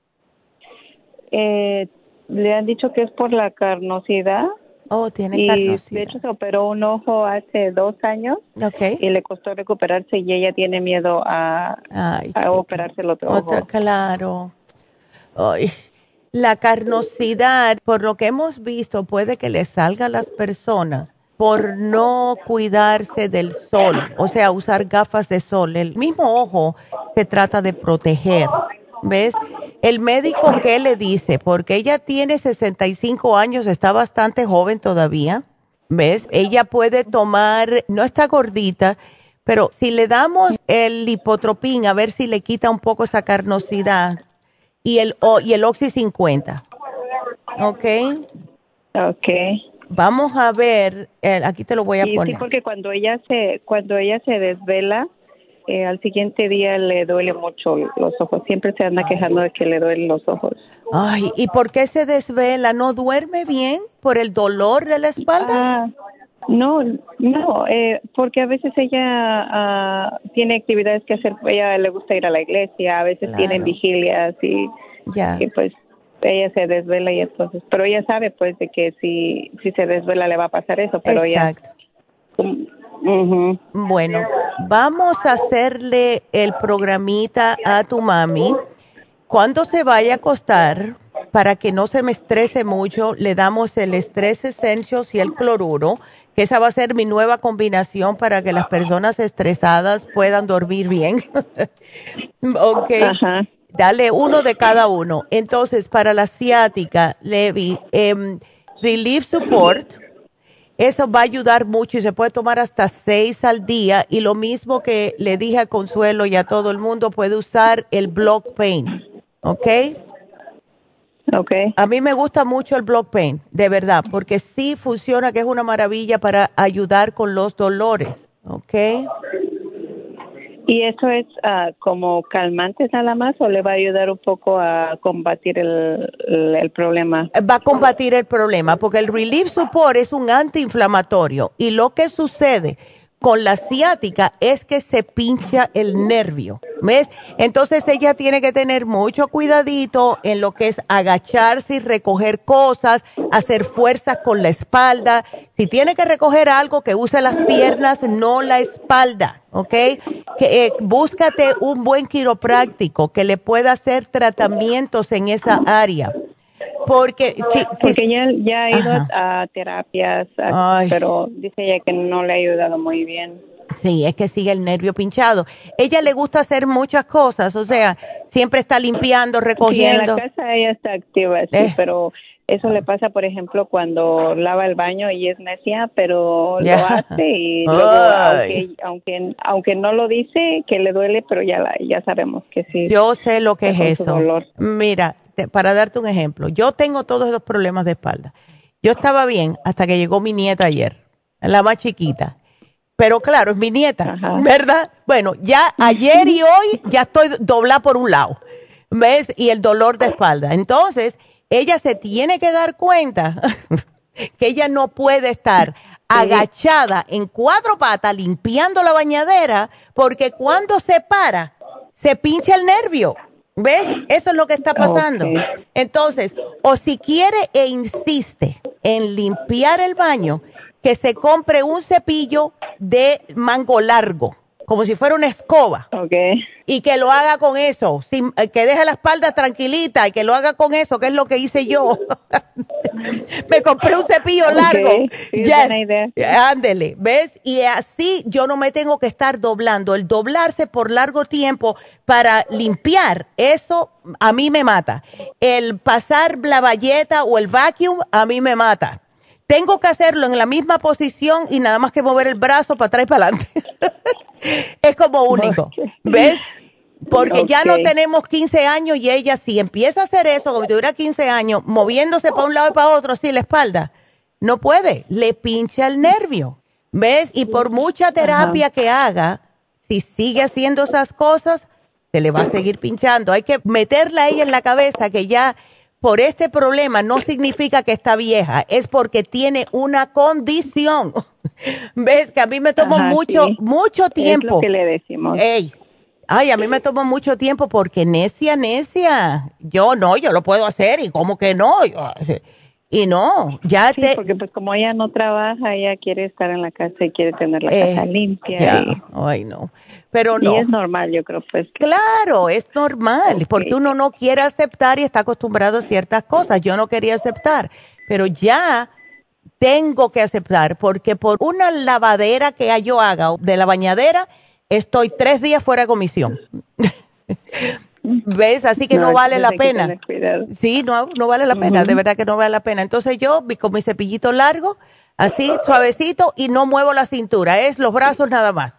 Eh, le han dicho que es por la carnosidad. Oh, tiene y carnosidad. de hecho se operó un ojo hace dos años. Okay. Y le costó recuperarse y ella tiene miedo a, Ay, a operarse el otro otra, ojo. claro. Ay, la carnosidad, por lo que hemos visto, puede que le salga a las personas por no cuidarse del sol, o sea, usar gafas de sol. El mismo ojo se trata de proteger, ¿ves? El médico, ¿qué le dice? Porque ella tiene sesenta y cinco años, está bastante joven todavía, ¿ves? Ella puede tomar, no está gordita, pero si le damos el lipotropín, a ver si le quita un poco esa carnosidad, y el, o, y el Oxy cincuenta, ¿ok? Ok. Vamos a ver, eh, aquí te lo voy a Y poner. sí, porque cuando ella se cuando ella se desvela, eh, al siguiente día le duele mucho los ojos. Siempre se anda quejando de que le duelen los ojos. Ay, ¿y por qué se desvela? ¿No duerme bien por el dolor de la espalda? Ah, no, no, eh, porque a veces ella ah, tiene actividades que hacer. Ella le gusta ir a la iglesia, a veces Claro. tienen vigilias y, Ya. y pues ella se desvela y entonces, pero ella sabe pues de que si si se desvela le va a pasar eso, pero Exacto. ella. Uh-huh. Bueno, vamos a hacerle el programita a tu mami. Cuando se vaya a acostar, para que no se me estrese mucho, le damos el Stress Essentials y el cloruro, que esa va a ser mi nueva combinación para que las personas estresadas puedan dormir bien. Ok. Ajá. Dale uno de cada uno. Entonces, para la ciática, Levi, eh, Relief Support, eso va a ayudar mucho y se puede tomar hasta seis al día. Y lo mismo que le dije a Consuelo y a todo el mundo, puede usar el Block Pain. ¿Ok? Ok. A mí me gusta mucho el Block Pain, de verdad, porque sí funciona, que es una maravilla para ayudar con los dolores. ¿Ok? ¿Y eso es uh, como calmante nada más o le va a ayudar un poco a combatir el, el, el problema? Va a combatir el problema porque el Relief Support es un antiinflamatorio y lo que sucede con la ciática es que se pincha el nervio, ¿ves? Entonces ella tiene que tener mucho cuidadito en lo que es agacharse y recoger cosas, hacer fuerzas con la espalda. Si tiene que recoger algo, que use las piernas, no la espalda, ¿ok? Que, eh, búscate un buen quiropráctico que le pueda hacer tratamientos en esa área. Porque, si, Porque si, ya, ya ha ido a, a terapias, a, pero dice ella que no le ha ayudado muy bien. Sí, es que sigue el nervio pinchado. Ella le gusta hacer muchas cosas, o sea, siempre está limpiando, recogiendo. Sí, en la casa ella está activa, sí, eh. pero eso le pasa, por ejemplo, cuando lava el baño y es necia, pero yeah. lo hace y luego, aunque, aunque aunque no lo dice, que le duele, pero ya, la, ya sabemos que sí. Yo sé lo que es eso. Mira, te, para darte un ejemplo, yo tengo todos esos problemas de espalda. Yo estaba bien hasta que llegó mi nieta ayer, la más chiquita. Pero claro, es mi nieta, Ajá. ¿verdad? Bueno, ya ayer y hoy ya estoy doblada por un lado, ¿ves? Y el dolor de espalda. Entonces, ella se tiene que dar cuenta que ella no puede estar sí. agachada en cuatro patas limpiando la bañadera porque cuando se para, se pincha el nervio. ¿Ves? Eso es lo que está pasando. Okay. Entonces, o si quiere e insiste en limpiar el baño, que se compre un cepillo de mango largo, como si fuera una escoba. Okay. Y que lo haga con eso, sin, que deje la espalda tranquilita y que lo haga con eso, que es lo que hice yo. Me compré un cepillo largo. Okay. Sí, yes. Buena idea. Ándele, ¿ves? Y así yo no me tengo que estar doblando. El doblarse por largo tiempo para limpiar, eso a mí me mata. El pasar la bayeta o el vacuum, a mí me mata. Tengo que hacerlo en la misma posición y nada más que mover el brazo para atrás y para adelante. Es como único, okay. ¿ves? Porque okay. ya no tenemos quince años y ella si empieza a hacer eso, como si tuviera quince años, moviéndose para un lado y para otro, así la espalda, no puede, le pincha el nervio, ¿ves? Y por mucha terapia Ajá. que haga, si sigue haciendo esas cosas, se le va a seguir pinchando. Hay que meterla a ella en la cabeza que ya por este problema no significa que está vieja, es porque tiene una condición. ¿Ves? Que a mí me tomó Ajá, mucho, sí. mucho tiempo. Es lo que le decimos. Ey, ay, a mí me tomó mucho tiempo porque necia, necia. Yo no, yo lo puedo hacer y cómo que no. Yo, y no, ya sí, te... porque pues como ella no trabaja, ella quiere estar en la casa y quiere tener la eh, casa limpia. Ya. Y... Ay, no. Pero no. Y es normal, yo creo, pues. Que... Claro, es normal, okay. porque uno no quiere aceptar y está acostumbrado a ciertas cosas. Yo no quería aceptar, pero ya tengo que aceptar, porque por una lavadera que yo haga de la bañadera, estoy tres días fuera de comisión. ¿Ves? Así que no, no vale la pena. Sí, no, no vale la pena, uh-huh. de verdad que no vale la pena. Entonces yo, con mi cepillito largo, así, suavecito, y no muevo la cintura, es los brazos nada más.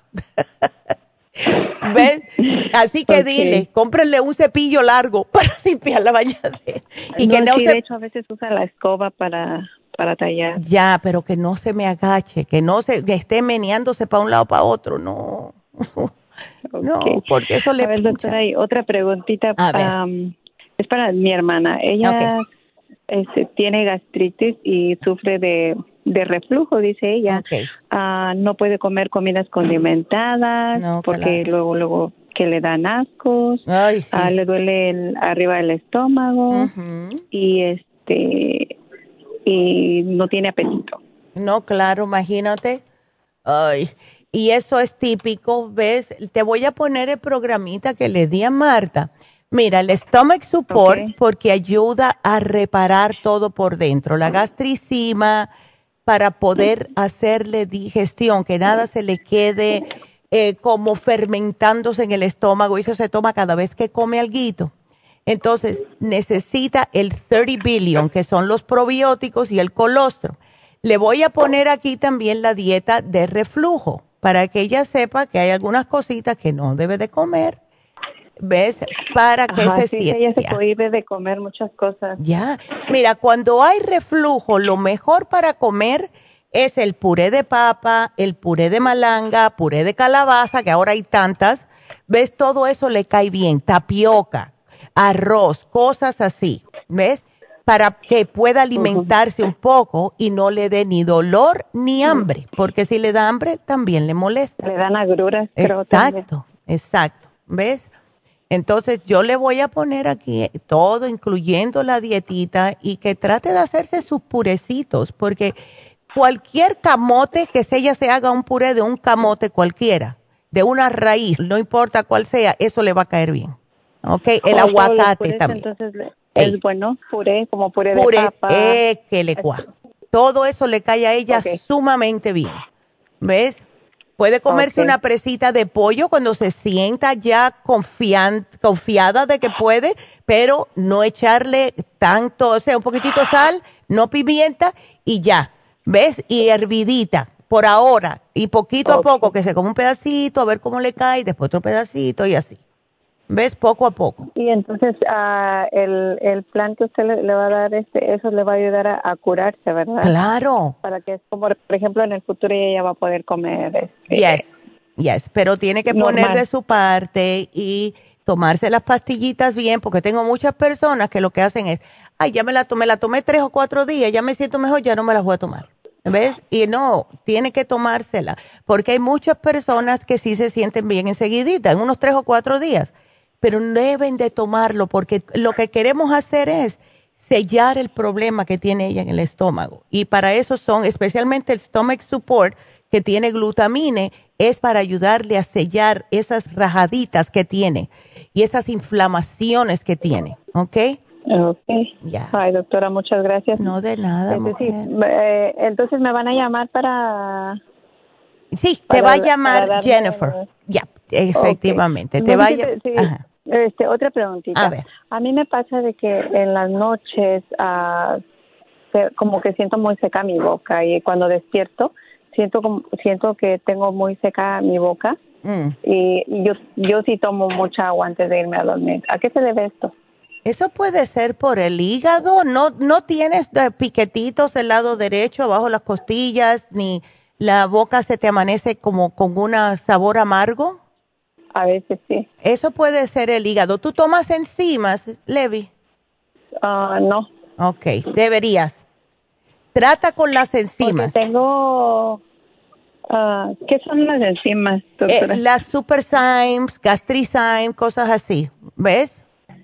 ¿Ves? Así que okay. dile, cómprenle un cepillo largo para limpiar la bañadera. Y no, que no sí, se... de hecho a veces usa la escoba para, para tallar. Ya, pero que no se me agache, que no se, que esté meneándose para un lado para otro, no. Okay. No, porque eso le A ver, doctora, hay otra preguntita. Um, es para mi hermana. Ella okay. este, tiene gastritis y sufre de, de reflujo, dice ella. Okay. Uh, no puede comer comidas condimentadas no, porque claro. luego luego que le dan ascos. Ay, sí. uh, le duele el, arriba del estómago uh-huh. y este y no tiene apetito. No, claro, imagínate. Ay. y eso es típico, ¿ves? Te voy a poner el programita que le di a Marta. Mira, el Stomach Support, okay, porque ayuda a reparar todo por dentro. La gastricima, para poder hacerle digestión, que nada se le quede eh, como fermentándose en el estómago. Eso se toma cada vez que come alguito. Entonces, necesita el thirty billion, que son los probióticos y el colostrum. Le voy a poner aquí también la dieta de reflujo, para que ella sepa que hay algunas cositas que no debe de comer. ¿Ves? Para que Ajá, se sí, sienta. ella se prohíbe de comer muchas cosas. Ya. Mira, cuando hay reflujo, lo mejor para comer es el puré de papa, el puré de malanga, puré de calabaza, que ahora hay tantas. ¿Ves? Todo eso le cae bien. Tapioca, arroz, cosas así. ¿Ves? Para que pueda alimentarse uh-huh. un poco y no le dé ni dolor ni hambre. Porque si le da hambre, también le molesta. Le dan agruras, creo. Exacto, exacto. ¿Ves? Entonces, yo le voy a poner aquí todo, incluyendo la dietita, y que trate de hacerse sus purecitos, porque cualquier camote, que se ella se haga un puré de un camote cualquiera, de una raíz, no importa cuál sea, eso le va a caer bien. ¿Ok? El aguacate purés, también. Entonces, es Ey. bueno, puré, como puré, puré de papa. Eh, que le cua. Todo eso le cae a ella okay. sumamente bien. ¿Ves? Puede comerse okay. una presita de pollo cuando se sienta ya confian, confiada de que puede, pero no echarle tanto, o sea, un poquitito de sal, no pimienta y ya, ¿ves? Y hervidita por ahora y poquito okay. a poco que se come un pedacito, a ver cómo le cae, después otro pedacito y así. ¿Ves? Poco a poco. Y entonces uh, el, el plan que usted le, le va a dar, este, eso le va a ayudar a, a curarse, ¿verdad? Claro. Para que, como por ejemplo, en el futuro ella va a poder comer. Este, yes, yes, pero tiene que normal. poner de su parte y tomarse las pastillitas bien, porque tengo muchas personas que lo que hacen es, ay, ya me la tomé, la tomé tres o cuatro días, ya me siento mejor, ya no me las voy a tomar. ¿Ves? Y no, tiene que tomársela, porque hay muchas personas que sí se sienten bien enseguidita, en unos tres o cuatro días. Pero no deben de tomarlo porque lo que queremos hacer es sellar el problema que tiene ella en el estómago. Y para eso son, especialmente el Stomach Support, que tiene glutamine, es para ayudarle a sellar esas rajaditas que tiene y esas inflamaciones que tiene. ¿Ok? Ok. Ya. Ay, doctora, muchas gracias. No, de nada, es decir, mujer. Eh, entonces me van a llamar para... Sí, te va a llamar darme... Jennifer. Ya, efectivamente. Okay. Te no, va a sí, llamar... sí. Ajá. Este, otra preguntita. A ver. A mí me pasa de que en las noches uh, se, como que siento muy seca mi boca y cuando despierto siento como, siento que tengo muy seca mi boca mm. y, y yo yo sí tomo mucha agua antes de irme a dormir. ¿A qué se debe esto? Eso puede ser por el hígado. No no tienes piquetitos del lado derecho abajo las costillas ni la boca se te amanece como con un sabor amargo. A veces sí. Eso puede ser el hígado. ¿Tú tomas enzimas, Levi? Uh, no. Ok, deberías. Trata con las enzimas. Porque tengo... Uh, ¿Qué son las enzimas, doctora? Eh, las Superzymes, Gastrizyme, cosas así. ¿Ves?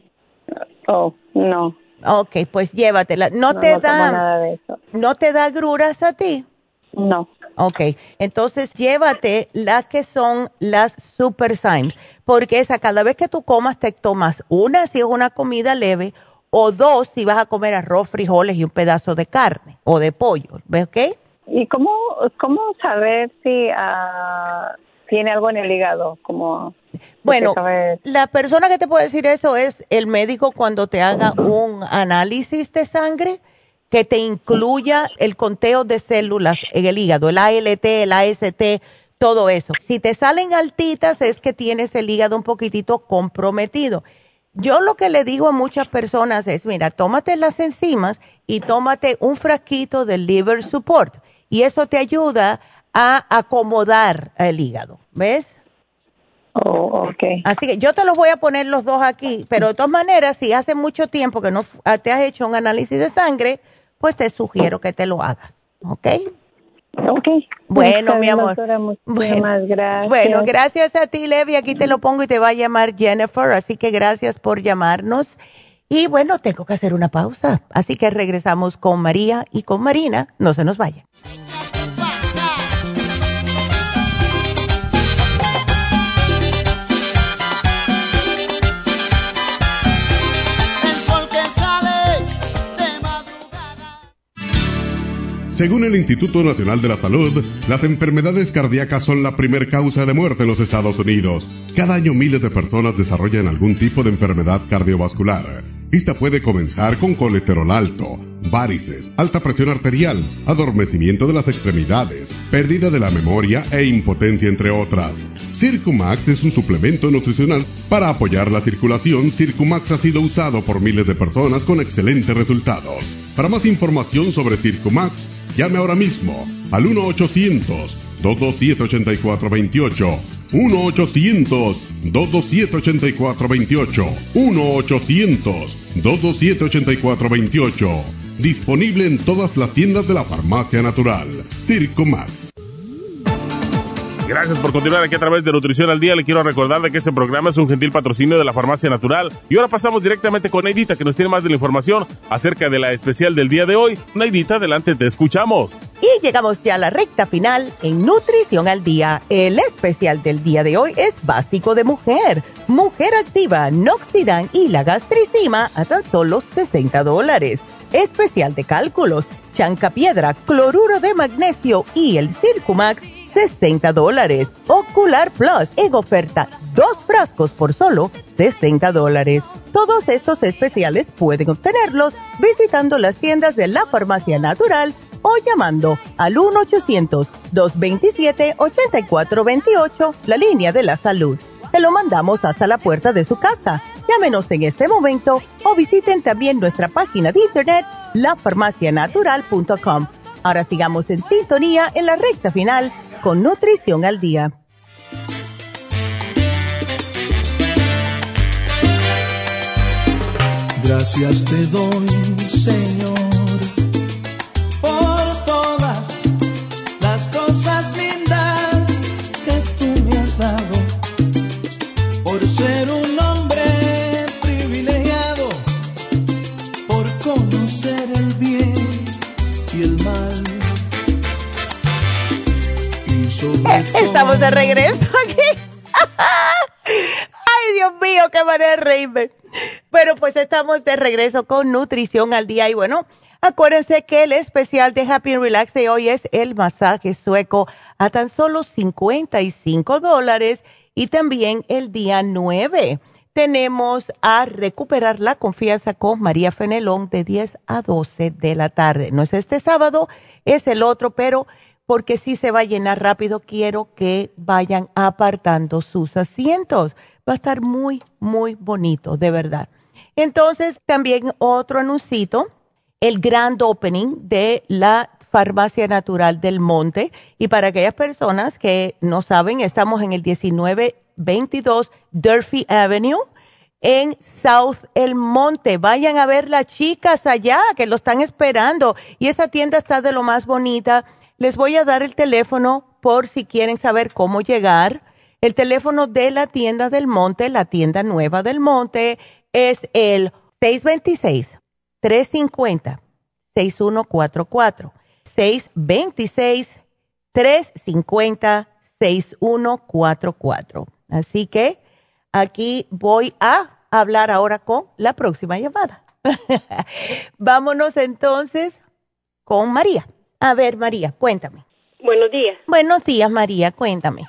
Oh, no. Ok, pues llévatela. ¿No, no te no da, tomo nada de eso. ¿No te da agruras a ti? No. Ok, entonces llévate las que son las Superzymes, porque esa cada vez que tú comas te tomas una si es una comida leve o dos si vas a comer arroz, frijoles y un pedazo de carne o de pollo, ¿ves? ¿Ok? ¿Y cómo, cómo saber si uh, tiene algo en el hígado? Como bueno, la persona que te puede decir eso es el médico cuando te haga un análisis de sangre que te incluya el conteo de células en el hígado, el A L T, el A S T, todo eso. Si te salen altitas es que tienes el hígado un poquitito comprometido. Yo lo que le digo a muchas personas es, mira, tómate las enzimas y tómate un frasquito de Liver Support y eso te ayuda a acomodar el hígado, ¿ves? Oh, okay. Así que yo te los voy a poner los dos aquí, pero de todas maneras, si hace mucho tiempo que no te has hecho un análisis de sangre, pues te sugiero que te lo hagas, ¿ok? Ok. Bueno, mi amor. Doctora, muchísimas gracias. Bueno, gracias a ti, Levi. Aquí te lo pongo y te va a llamar Jennifer, así que gracias por llamarnos. Y bueno, tengo que hacer una pausa, así que regresamos con María y con Marina. No se nos vaya. Según el Instituto Nacional de la Salud, las enfermedades cardíacas son la primer causa de muerte en los Estados Unidos. Cada año miles de personas desarrollan algún tipo de enfermedad cardiovascular. Esta puede comenzar con colesterol alto, varices, alta presión arterial, adormecimiento de las extremidades, pérdida de la memoria e impotencia, entre otras. Circumax es un suplemento nutricional para apoyar la circulación. Circumax ha sido usado por miles de personas con excelentes resultados. Para más información sobre Circumax, llame ahora mismo al uno ochocientos, dos dos siete, ocho cuatro dos ocho, uno ochocientos, dos dos siete, ocho cuatro dos ocho, uno ochocientos, dos dos siete, ocho cuatro dos ocho. Disponible en todas las tiendas de la Farmacia Natural. Circumax. Gracias por continuar aquí a través de Nutrición al Día. Le quiero recordar de que este programa es un gentil patrocinio de la Farmacia Natural. Y ahora pasamos directamente con Neidita, que nos tiene más de la información acerca de la especial del día de hoy. Neidita, adelante, te escuchamos. Y llegamos ya a la recta final en Nutrición al Día. El especial del día de hoy es básico de mujer. Mujer Activa, Noxidan y la Gastricima a tan solo sesenta dólares. Especial de cálculos, Chancapiedra, Cloruro de Magnesio y el Circumax, sesenta dólares. Ocular Plus en oferta, dos frascos por solo sesenta dólares. Todos estos especiales pueden obtenerlos visitando las tiendas de la Farmacia Natural o llamando al uno ochocientos, dos veintisiete, ochenta y cuatro veintiocho, la línea de la salud. Te lo mandamos hasta la puerta de su casa. Llámenos en este momento o visiten también nuestra página de internet, la farmacia natural punto com. Ahora sigamos en sintonía en la recta final con Nutrición al Día. Gracias te doy, Señor, por todas las cosas lindas que tú me has dado, por ser un hombre privilegiado, por conocer el bien y el mal. Y sobre todo... Estamos de regreso aquí. Ay, Dios mío, qué manera de reírme. Bueno, pues estamos de regreso con Nutrición al Día. Y bueno, acuérdense que el especial de Happy and Relax de hoy es el masaje sueco a tan solo cincuenta y cinco dólares. Y también el día nueve tenemos a Recuperar la Confianza con María Fenelón de diez a doce de la tarde. No es este sábado, es el otro, pero porque sí se va a llenar rápido, quiero que vayan apartando sus asientos. Va a estar muy, muy bonito, de verdad. Entonces, también otro anuncito, el grand opening de la Farmacia Natural del Monte. Y para aquellas personas que no saben, estamos en el diecinueve veintidós Durfee Avenue en South El Monte. Vayan a ver las chicas allá que lo están esperando. Y esa tienda está de lo más bonita. Les voy a dar el teléfono por si quieren saber cómo llegar. El teléfono de la tienda del Monte, la tienda nueva del Monte, es el seis dos seis, tres cinco cero, seis uno cuatro cuatro. seis dos seis, tres cinco cero, seis uno cuatro cuatro. Así que aquí voy a hablar ahora con la próxima llamada. Vámonos entonces con María. A ver, María, cuéntame. Buenos días. Buenos días, María, cuéntame.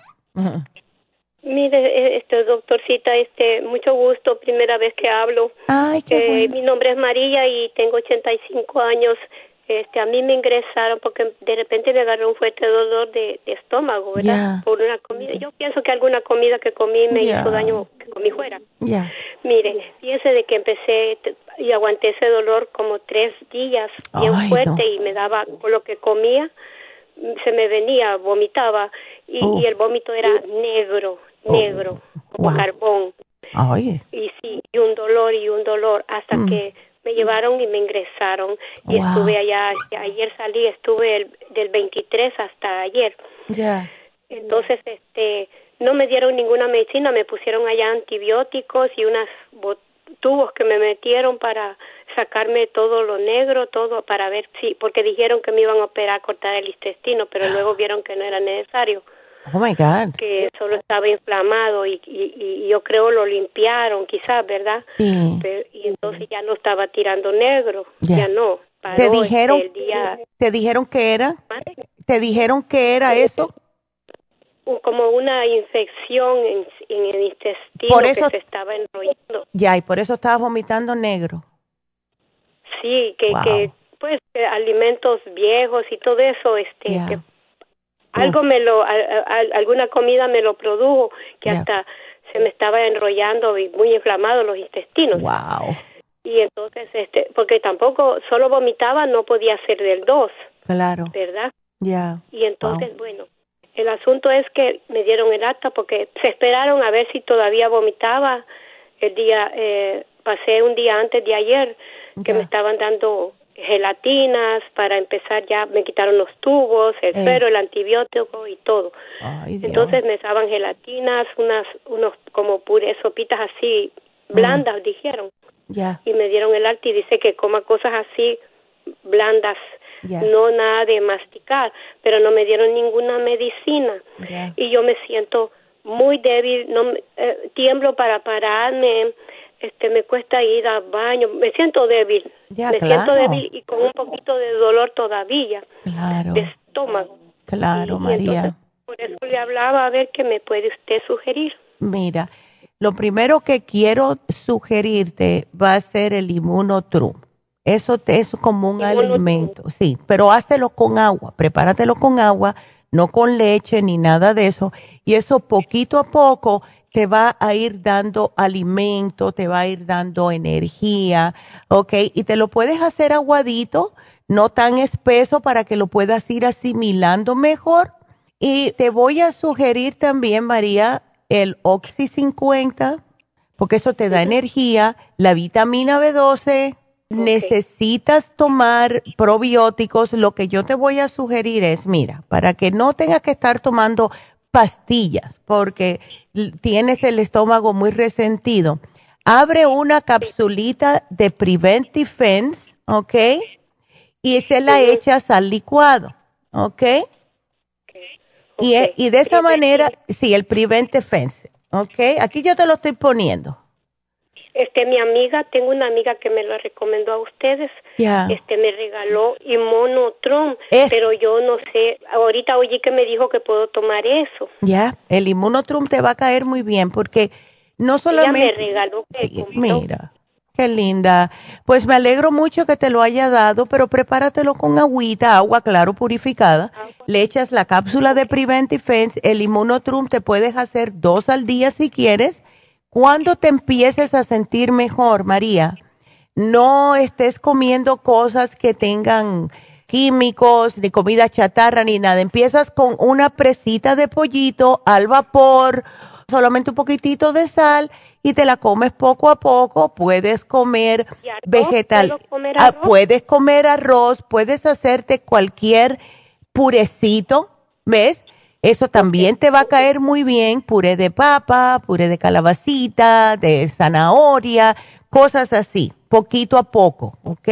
Mire, este doctorcita, este, mucho gusto, primera vez que hablo. Ay, qué eh, bueno. Mi nombre es María y tengo ochenta y cinco años. Este, a mí me ingresaron porque de repente me agarró un fuerte dolor de, de estómago, ¿verdad? Yeah. Por una comida. Yo pienso que alguna comida que comí me Yeah. hizo daño, que comí fuera. Ya. Mire, fíjese de que empecé t- y aguanté ese dolor como tres días bien Ay, fuerte no. y me daba, por lo que comía, se me venía, vomitaba y, Uf. y el vómito era negro, negro, como Wow. carbón. Oye. Y sí, y un dolor y un dolor hasta Mm. que me llevaron y me ingresaron y Wow. estuve allá, ayer salí, estuve el, del veintitrés hasta ayer. Ya. Entonces, este, no me dieron ninguna medicina, me pusieron allá antibióticos y unos tubos que me metieron para sacarme todo lo negro, todo para ver si, porque dijeron que me iban a operar, cortar el intestino, pero luego vieron que no era necesario, Oh, my God. que solo estaba inflamado y, y, y yo creo lo limpiaron, quizás, ¿verdad? Sí. Pero, y entonces ya no estaba tirando negro, Ya. ya no. paró ¿Te dijeron, este, el día... ¿Te dijeron qué era? ¿Te dijeron qué era eso? Como una infección en, en el intestino Por eso, que se estaba enrollando. Ya, y por eso estabas vomitando negro. Sí, que, Wow. que pues que alimentos viejos y todo eso, este, Yeah. que algo me lo, a, a, alguna comida me lo produjo, que Yeah. hasta se me estaba enrollando y muy inflamado los intestinos. Wow. Y entonces, este, porque tampoco solo vomitaba, no podía ser del dos, Claro. ¿verdad? Ya. Y entonces, bueno, el asunto es que me dieron el acta porque se esperaron a ver si todavía vomitaba el día, eh, pasé un día antes de ayer que Ya. me estaban dando gelatinas para empezar ya, me quitaron los tubos, el Eh. suero, el antibiótico y todo. Ay, Dios. Entonces me daban gelatinas, unas, unos como puré, sopitas así blandas, Mm. dijeron. Ya. Y me dieron el alta y dice que coma cosas así blandas, Ya. no nada de masticar, pero no me dieron ninguna medicina. Ya. Y yo me siento muy débil, no me- eh, tiemblo para pararme, este me cuesta ir al baño, me siento débil, Ya, me claro. siento débil y con un poquito de dolor todavía Claro. de estómago. Claro, Y María. entonces, por eso le hablaba a ver qué me puede usted sugerir. Mira, lo primero que quiero sugerirte va a ser el Immunotrum. Eso te es como un alimento, sí, pero hácelo con agua, prepáratelo con agua, no con leche ni nada de eso, y eso poquito a poco te va a ir dando alimento, te va a ir dando energía, ¿ok? Y te lo puedes hacer aguadito, no tan espeso para que lo puedas ir asimilando mejor. Y te voy a sugerir también, María, el Oxy cincuenta, porque eso te da energía, la vitamina B doce, necesitas tomar probióticos. Lo que yo te voy a sugerir es, mira, para que no tengas que estar tomando pastillas, porque l- tienes el estómago muy resentido, abre una capsulita de Prevent Defense, ¿ok? Y se la echas al licuado, ¿ok? Y, e- y de esa manera, sí, el Prevent Defense, ¿ok? Aquí yo te lo estoy poniendo. Este, mi amiga, tengo una amiga que me lo recomendó a ustedes. Ya. Este, me regaló Immunotrum, Es- pero yo no sé. Ahorita oí que me dijo que puedo tomar eso. Ya, el Immunotrum te va a caer muy bien porque no Ella solamente... me regaló que Sí, mira, qué linda. Pues me alegro mucho que te lo haya dado, pero prepáratelo con agüita, agua claro purificada. Le echas la cápsula de Prevent Defense, el Immunotrum te puedes hacer dos al día si quieres. Cuando te empieces a sentir mejor, María, no estés comiendo cosas que tengan químicos, ni comida chatarra, ni nada. Empiezas con una presita de pollito al vapor, solamente un poquitito de sal y te la comes poco a poco. Puedes comer vegetal, ¿Puedo comer ah, arroz? puedes comer arroz, puedes hacerte cualquier purecito, ¿ves? Eso también te va a caer muy bien, puré de papa, puré de calabacita, de zanahoria, cosas así, poquito a poco, ¿ok?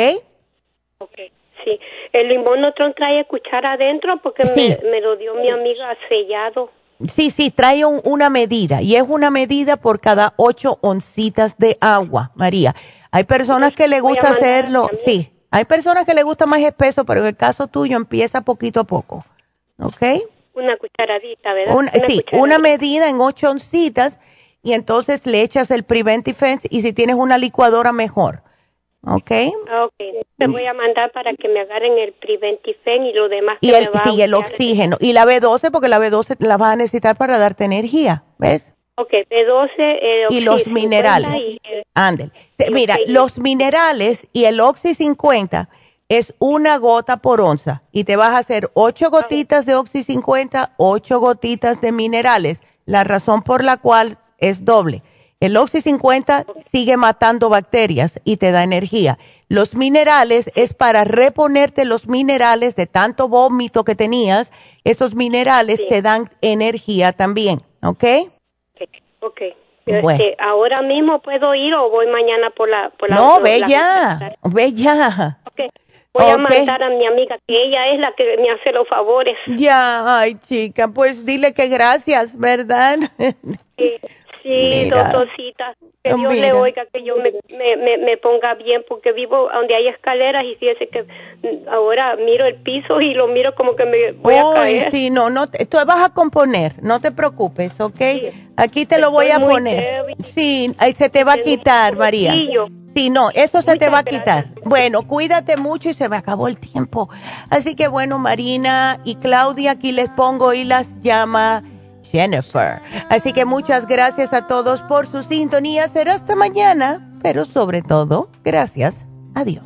Sí, el Immunotrum trae cuchara adentro porque Sí. me, me lo dio mi amiga sellado. Sí, sí, trae un- una medida y es una medida por cada ocho oncitas de agua, María. Hay personas que le voy a gusta mandar a hacerlo, mi amiga. sí, hay personas que le gusta más espeso, pero en el caso tuyo empieza poquito a poco, ¿ok? Una cucharadita, ¿verdad? Una, sí, una medida en ocho oncitas y entonces le echas el Prevent Defense y si tienes una licuadora mejor, ¿ok? Ah, ok. Te voy a mandar para que me agarren el Preventifen y lo demás que Y el, me va sí, a el oxígeno y la B doce porque la B doce la vas a necesitar para darte energía, ¿ves? Ok, B doce, eh, Y Oxy los cincuenta minerales. y, eh, Ándale. Te- Mira, los minerales y el Oxy cincuenta es una gota por onza y te vas a hacer ocho gotitas de Oxy cincuenta, ocho gotitas de minerales. La razón por la cual es doble. El Oxy cincuenta sigue matando bacterias y te da energía. Los minerales es para reponerte los minerales de tanto vómito que tenías. Esos minerales te dan energía también, ¿ok? ok. Bueno. Este, ¿ahora mismo puedo ir o voy mañana por la... Por la No, por ve la- ya, ve ya. Voy a Ok. mandar a mi amiga, que ella es la que me hace los favores. Ya, ay chica, pues dile que gracias, ¿verdad? Sí, Mira. doctorcita, que Dios Mira. le oiga, que yo me, me, me, me ponga bien, porque vivo donde hay escaleras y fíjese que ahora miro el piso y lo miro como que me voy a Uy, caer. sí, no, no, te- tú vas a componer, no te preocupes, ¿ok? Aquí te lo voy a Estoy muy poner. débil. Sí, ahí se te va a quitar, María. poquillo. Sí, no, eso se te va a quitar. Bueno, cuídate mucho y se me acabó el tiempo. Así que bueno, Marina y Claudia, aquí les pongo y las llama Jennifer. Así que muchas gracias a todos por su sintonía. Será hasta mañana, pero sobre todo, gracias. Adiós.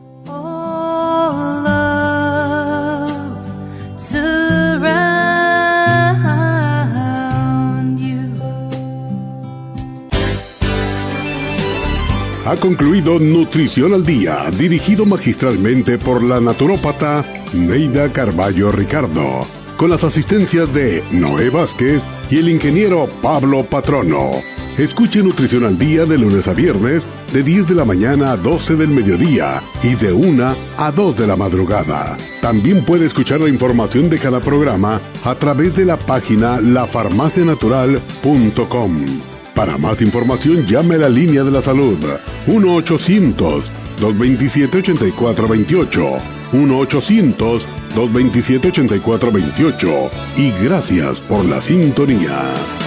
Surround you. Ha concluido Nutrición al Día, dirigido magistralmente por la naturópata Neida Carballo Ricardo, con las asistencias de Noé Vázquez y el ingeniero Pablo Patrono. Escuche Nutrición al Día de lunes a viernes, de diez de la mañana a doce del mediodía y de una a dos de la madrugada. También puede escuchar la información de cada programa a través de la página la farmacia natural punto com. Para más información, llame a la línea de la salud uno ochocientos, dos veintisiete, ochenta y cuatro veintiocho, uno ochocientos, dos veintisiete, ochenta y cuatro veintiocho, y gracias por la sintonía.